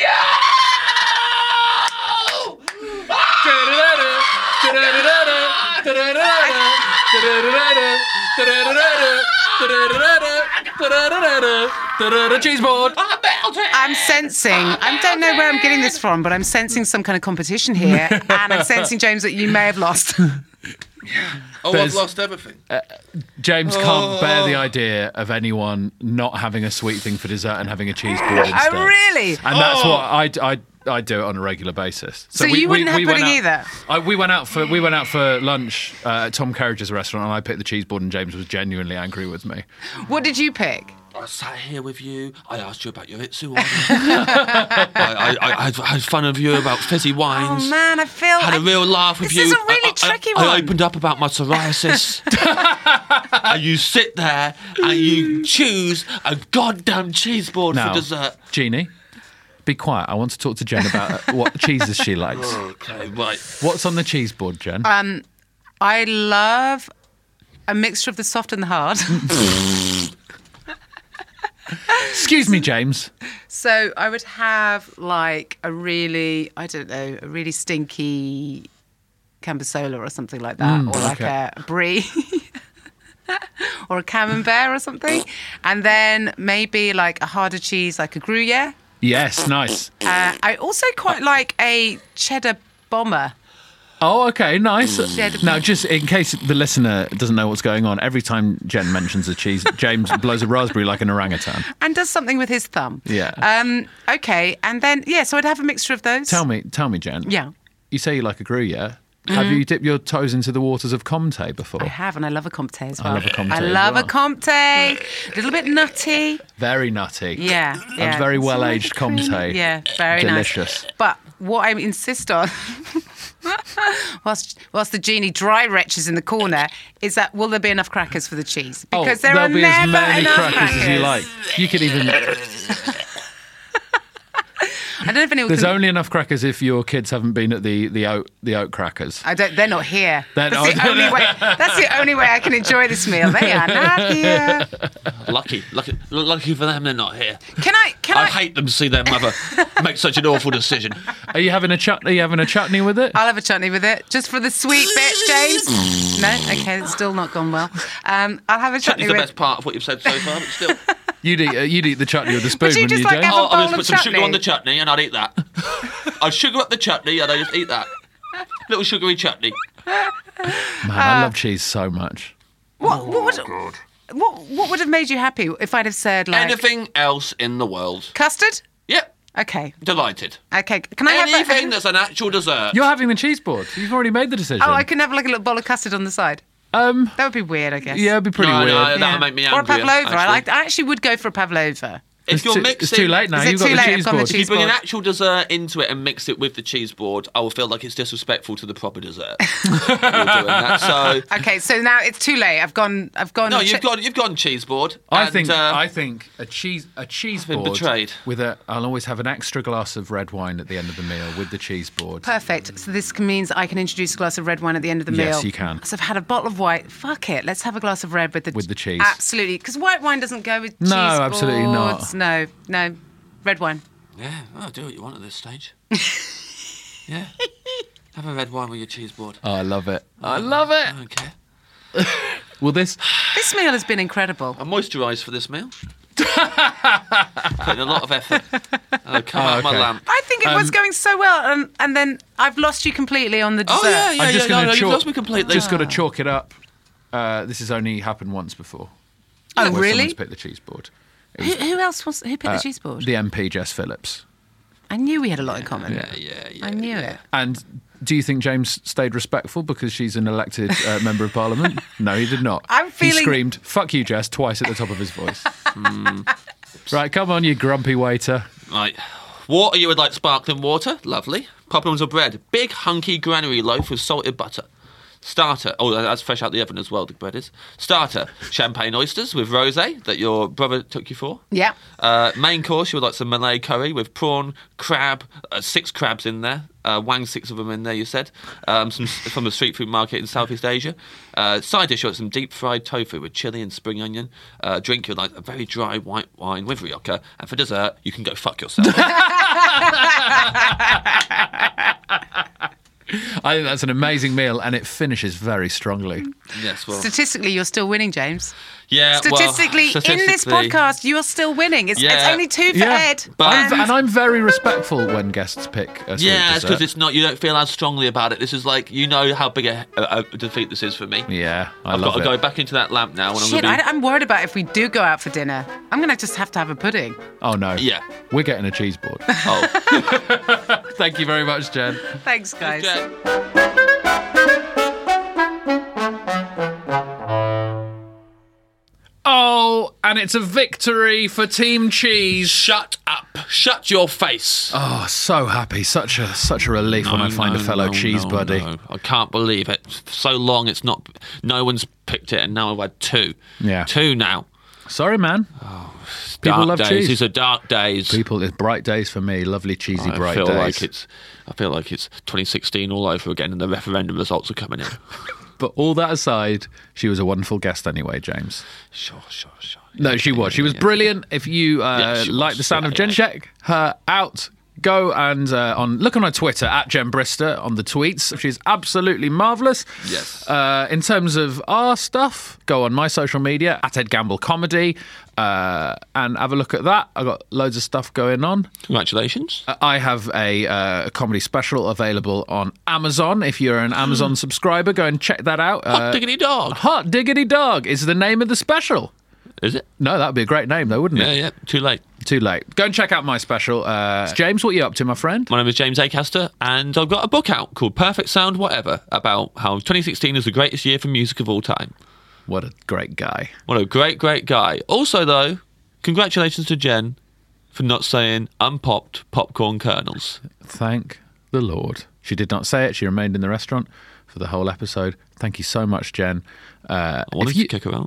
Cheese board. I'm sensing, I don't know where I'm getting this from, but I'm sensing some kind of competition here. And I'm sensing, James, that you may have lost. Oh, There's- I've lost everything. James can't bear the idea of anyone not having a sweet thing for dessert and having a cheese board instead. Oh, really? And that's what I, I, I do it on a regular basis. So you wouldn't have went pudding out- either? I, we went out for we went out for lunch uh, at Tom Kerridge's restaurant, and I picked the cheese board, and James was genuinely angry with me. What did you pick? I sat here with you. I asked you about your Itsu order. I, I, I, I had fun of you about fizzy wines. Oh, man, I feel... Had a I- real laugh with this you. is a really I, I- tricky I, one. opened up about my psoriasis. And you sit there and you choose a goddamn cheese board Now, for dessert. Jeannie, be quiet. I want to talk to Jen about uh, what cheeses she likes. Okay, right. What's on the cheese board, Jen? Um, I love a mixture of the soft and the hard. Excuse me, James. So I would have like a really, I don't know, a really stinky Cambosola or something like that, Mm, or like okay. a brie, or a camembert or something, and then maybe like a harder cheese, like a Gruyere. Yes, nice. Uh, I also quite like a cheddar bomber. Oh, okay, nice. Yeah, the- Now, just in case the listener doesn't know what's going on, every time Jen mentions a cheese, James blows a raspberry like an orangutan. And does something with his thumb. Yeah. Um. Okay, and then yeah, so I'd have a mixture of those. Tell me, tell me, Jen. Yeah. You say you like a Gruyere. Have you dipped your toes into the waters of Comté before? I have, and I love a Comté as I well. love a Comté I as love well. a Comté. A little bit nutty. Very nutty. Yeah, yeah. A very It's well-aged like creamy. Comté. Yeah, very Delicious. nice. But what I insist on, whilst whilst the genie dry retches in the corner, is that will there be enough crackers for the cheese? Because oh, there there'll are be never as many enough crackers, crackers as you like. You could even. I don't know if anyone There's can. only enough crackers if your kids haven't been at the the oat the oat crackers. I don't. They're not here. They're that's, not- the only way, that's the only way I can enjoy this meal. They are not here. Lucky, lucky, lucky for them they're not here. Can I? Can I I? hate them to see their mother make such an awful decision. Are you having a chutney? Are you having a chutney with it? I'll have a chutney with it, just for the sweet bit, James. No, okay, it's still not gone well. Um, I'll have a chutney Chutney's the with. best part of what you've said so far, but still. You'd eat, uh, you'd eat the chutney with a spoon, Would you wouldn't just you, like James? have a Oh, I bowl would of put some sugar chutney? on the chutney and I'd eat that. I'd sugar up the chutney and I'd just eat that. Little sugary chutney. Man, I love cheese so much. What, what, would, what, what would have made you happy if I'd have said like Anything else in the world. custard? Yep, Okay, delighted. okay. Can I have Anything a, that's an actual dessert. You're having the cheese board. You've already made the decision. Oh, I can have like a little bowl of custard on the side. Um, That would be weird, I guess. yeah, it'd be pretty No, weird. no, that Yeah. would make me Or a angrier. pavlova. I actually. like. I actually would go for a pavlova. If It's you're too, mixing, it's too late now. Is it You've got too the late? I've cheese got the board. cheese If you bring an board. actual dessert into it and mix it with the cheese board, I will feel like it's disrespectful to the proper dessert. You're doing that. So Okay, so now it's too late. I've gone. I've gone. no, che- you've got you've gone cheese board. I and, think uh, I think a cheese a cheese been board betrayed. with a. I'll always have an extra glass of red wine at the end of the meal with the cheese board. Perfect. So this means I can introduce a glass of red wine at the end of the meal. Yes, you can. So I've had a bottle of white. Fuck it. Let's have a glass of red with the With the cheese. Absolutely, because white wine doesn't go with No, cheese absolutely not. boards. No, no, red wine. yeah, well, do what you want at this stage. Yeah. Have a red wine with your cheese board. Oh, I love it. I love it. I don't care. Well, this This meal has been incredible. I'm moisturised for this meal. Putting a lot of effort. Oh, come Oh, out of my okay. lamp. I think it was going so well, and, and then I've lost you completely on the dessert. Oh, yeah, yeah, I'm just yeah. going no, to no, chalk. You've lost me completely. Just got to chalk it up. Uh, this has only happened once before. Oh, where really? Someone's picked the cheese board. It Who, was, who else was who picked uh, the cheese board? The M P Jess Phillips. I knew we had a lot in common. Yeah, yeah, yeah. I knew it. And do you think James stayed respectful because she's an elected uh, member of Parliament? No, he did not. I'm He feeling- screamed, "Fuck you, Jess," twice at the top of his voice. Mm. Right, come on, you grumpy waiter. Right. Water, you would like sparkling water? Lovely. Popcorns or bread? Big hunky granary loaf with salted butter. Starter. Oh, that's fresh out the oven as well, the bread is. Starter. Champagne oysters with rosé that your brother took you for. Yeah. Uh, main course, you would like some Malay curry with prawn, crab, uh, six crabs in there. Uh, wang six of them in there, you said. Um, some from the street food market in Southeast Asia. Uh, side dish, you want some deep fried tofu with chili and spring onion. Uh, drink, you would like a very dry white wine with rioja. And for dessert, you can go fuck yourself. I think that's an amazing meal, and it finishes very strongly. Yes, well. Statistically, you're still winning, James. Yeah, well, Statistically, in this statistically- podcast, you are still winning. It's, it's Yeah. only two for Yeah. Ed. But- I'm, and- and I'm very respectful when guests pick a sweet Yeah, it's dessert. because it's not. You don't feel as strongly about it. This is like you know how big a, a, a defeat this is for me. Yeah, I I've love got to it. go back into that lamp now, and I'm Shit, going to I, I'm worried about if we do go out for dinner. I'm going to just have to have a pudding. Oh no. Yeah. We're getting a cheese board. be. Oh, Thank you very much, Jen. Thanks, guys. okay. Oh, and it's a victory for Team Cheese. Shut up! Shut your face! Oh, so happy. Such a such a relief when I find No, a fellow no, cheese no, buddy. no. I can't believe it. So long, it's not. No one's picked it, and now I've had two. Yeah. two now. Sorry, man. People Dark love days. cheese. These are dark days. People, it's bright days for me. Lovely cheesy I bright feel days. like it's. I feel like it's twenty sixteen all over again, and the referendum results are coming in. But all that aside, she was a wonderful guest anyway, James. Sure, sure, sure. No, she was. She was brilliant. If you uh, Yeah, she like was. the sound Yeah, of Jen, yeah. check her out. Go and uh, on look on her Twitter at Jen Brister on the tweets. She's absolutely marvellous. Yes. Uh, in terms of our stuff, go on my social media at Ed Gamble Comedy uh, and have a look at that. I've got loads of stuff going on. Congratulations. I have a, uh, a comedy special available on Amazon. If you're an Amazon subscriber, go and check that out. Hot Uh, diggity dog. Hot Diggity Dog is the name of the special. Is it? No, that would be a great name, though, wouldn't Yeah, it? yeah. Too late. Too late. Go and check out my special. Uh, James, what are you up to, my friend? My name is James Acaster, and I've got a book out called Perfect Sound Whatever about how twenty sixteen is the greatest year for music of all time. What a great guy. What a great, great guy. Also, though, congratulations to Jen for not saying unpopped popcorn kernels. Thank the Lord. She did not say it. She remained in the restaurant for the whole episode. Thank you so much, Jen. Uh, I wanted if, you, to kick her out.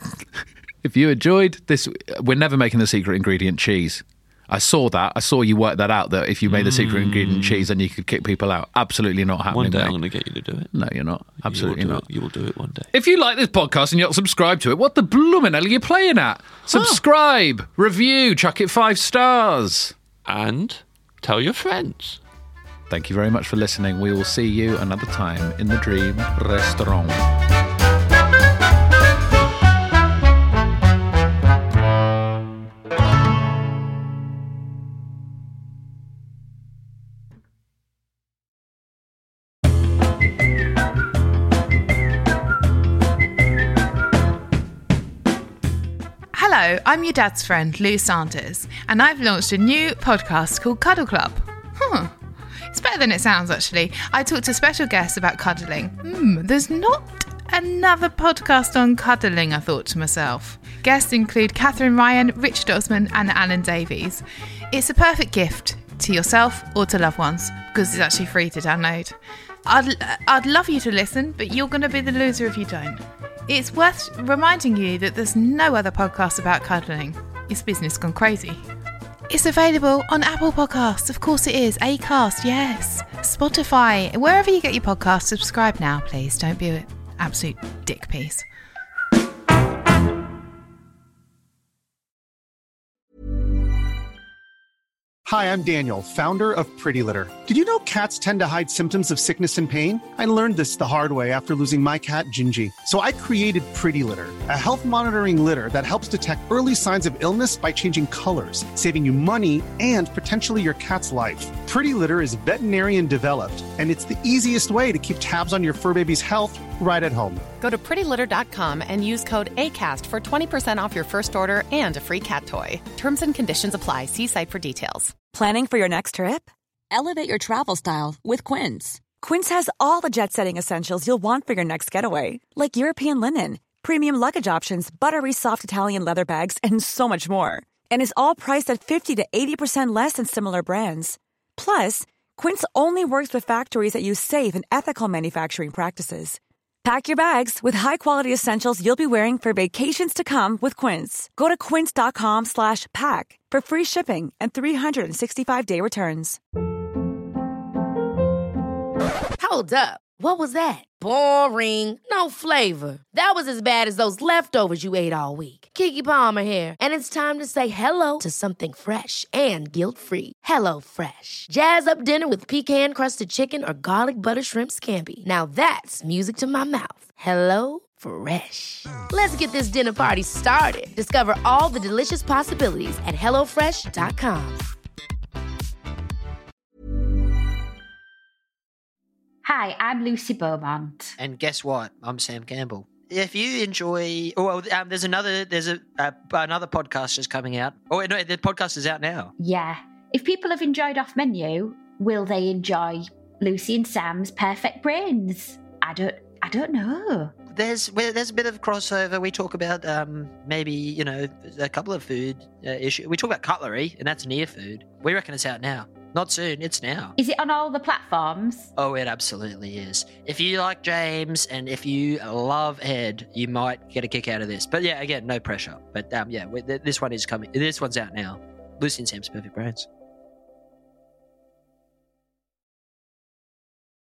if you enjoyed this, we're never making the secret ingredient cheese. I saw that. I saw you work that out, that if you made the secret ingredient cheese, then you could kick people out. Absolutely not happening, One day mate. I'm going to get you to do it. No, you're not. Absolutely you will do not. It. You will do it one day. If you like this podcast and you're not subscribed to it, what the blooming hell are you playing at? Subscribe, review, chuck it five stars. And tell your friends. Thank you very much for listening. We will see you another time in the Dream Restaurant. Hello, I'm your dad's friend, Lou Sanders, and I've launched a new podcast called Cuddle Club. Huh. It's better than it sounds, actually. I talk to special guests about cuddling. Hmm, there's not another podcast on cuddling, I thought to myself. Guests include Catherine Ryan, Richard Osman, and Alan Davies. It's a perfect gift to yourself or to loved ones because it's actually free to download. I'd, I'd love you to listen, but you're going to be the loser if you don't. It's worth reminding you that there's no other podcast about cuddling. It's business gone crazy. It's available on Apple Podcasts, of course it is. Acast, yes. Spotify, wherever you get your podcasts, subscribe now, please. Don't be an absolute dick piece. Hi, I'm Daniel, founder of Pretty Litter. Did you know cats tend to hide symptoms of sickness and pain? I learned this the hard way after losing my cat, Gingy. So I created Pretty Litter, a health monitoring litter that helps detect early signs of illness by changing colors, saving you money and potentially your cat's life. Pretty Litter is veterinarian developed, and it's the easiest way to keep tabs on your fur baby's health right at home. Go to pretty litter dot com and use code ACAST for twenty percent off your first order and a free cat toy. Terms and conditions apply. See site for details. Planning for your next trip? Elevate your travel style with Quince. Quince has all the jet-setting essentials you'll want for your next getaway, like European linen, premium luggage options, buttery soft Italian leather bags, and so much more. And is all priced at fifty to eighty percent less than similar brands. Plus, Quince only works with factories that use safe and ethical manufacturing practices. Pack your bags with high-quality essentials you'll be wearing for vacations to come with Quince. Go to quince dot com slash pack for free shipping and three sixty-five day returns. Hold up. What was that? Boring. No flavor. That was as bad as those leftovers you ate all week. Keke Palmer here, and it's time to say hello to something fresh and guilt-free. Hello Fresh. Jazz up dinner with pecan-crusted chicken or garlic butter shrimp scampi. Now that's music to my mouth. Hello Fresh. Let's get this dinner party started. Discover all the delicious possibilities at hello fresh dot com. Hi, I'm Lucy Beaumont. And guess what? I'm Sam Campbell. If you enjoy, oh, well, um, there's another, there's a uh, another podcast just coming out. Oh, no, the podcast is out now. Yeah. If people have enjoyed Off Menu, will they enjoy Lucy and Sam's Perfect Brains? I don't, I don't know. There's, well, there's a bit of crossover. We talk about um, maybe, you know, a couple of food uh, issues. We talk about cutlery, and that's near food. We reckon it's out now. Not soon, it's now. Is it on all the platforms? Oh, it absolutely is. If you like James and if you love Ed, you might get a kick out of this. But yeah, again, no pressure. But um, yeah, this one is coming. This one's out now. Lucy and Sam's Perfect Brains.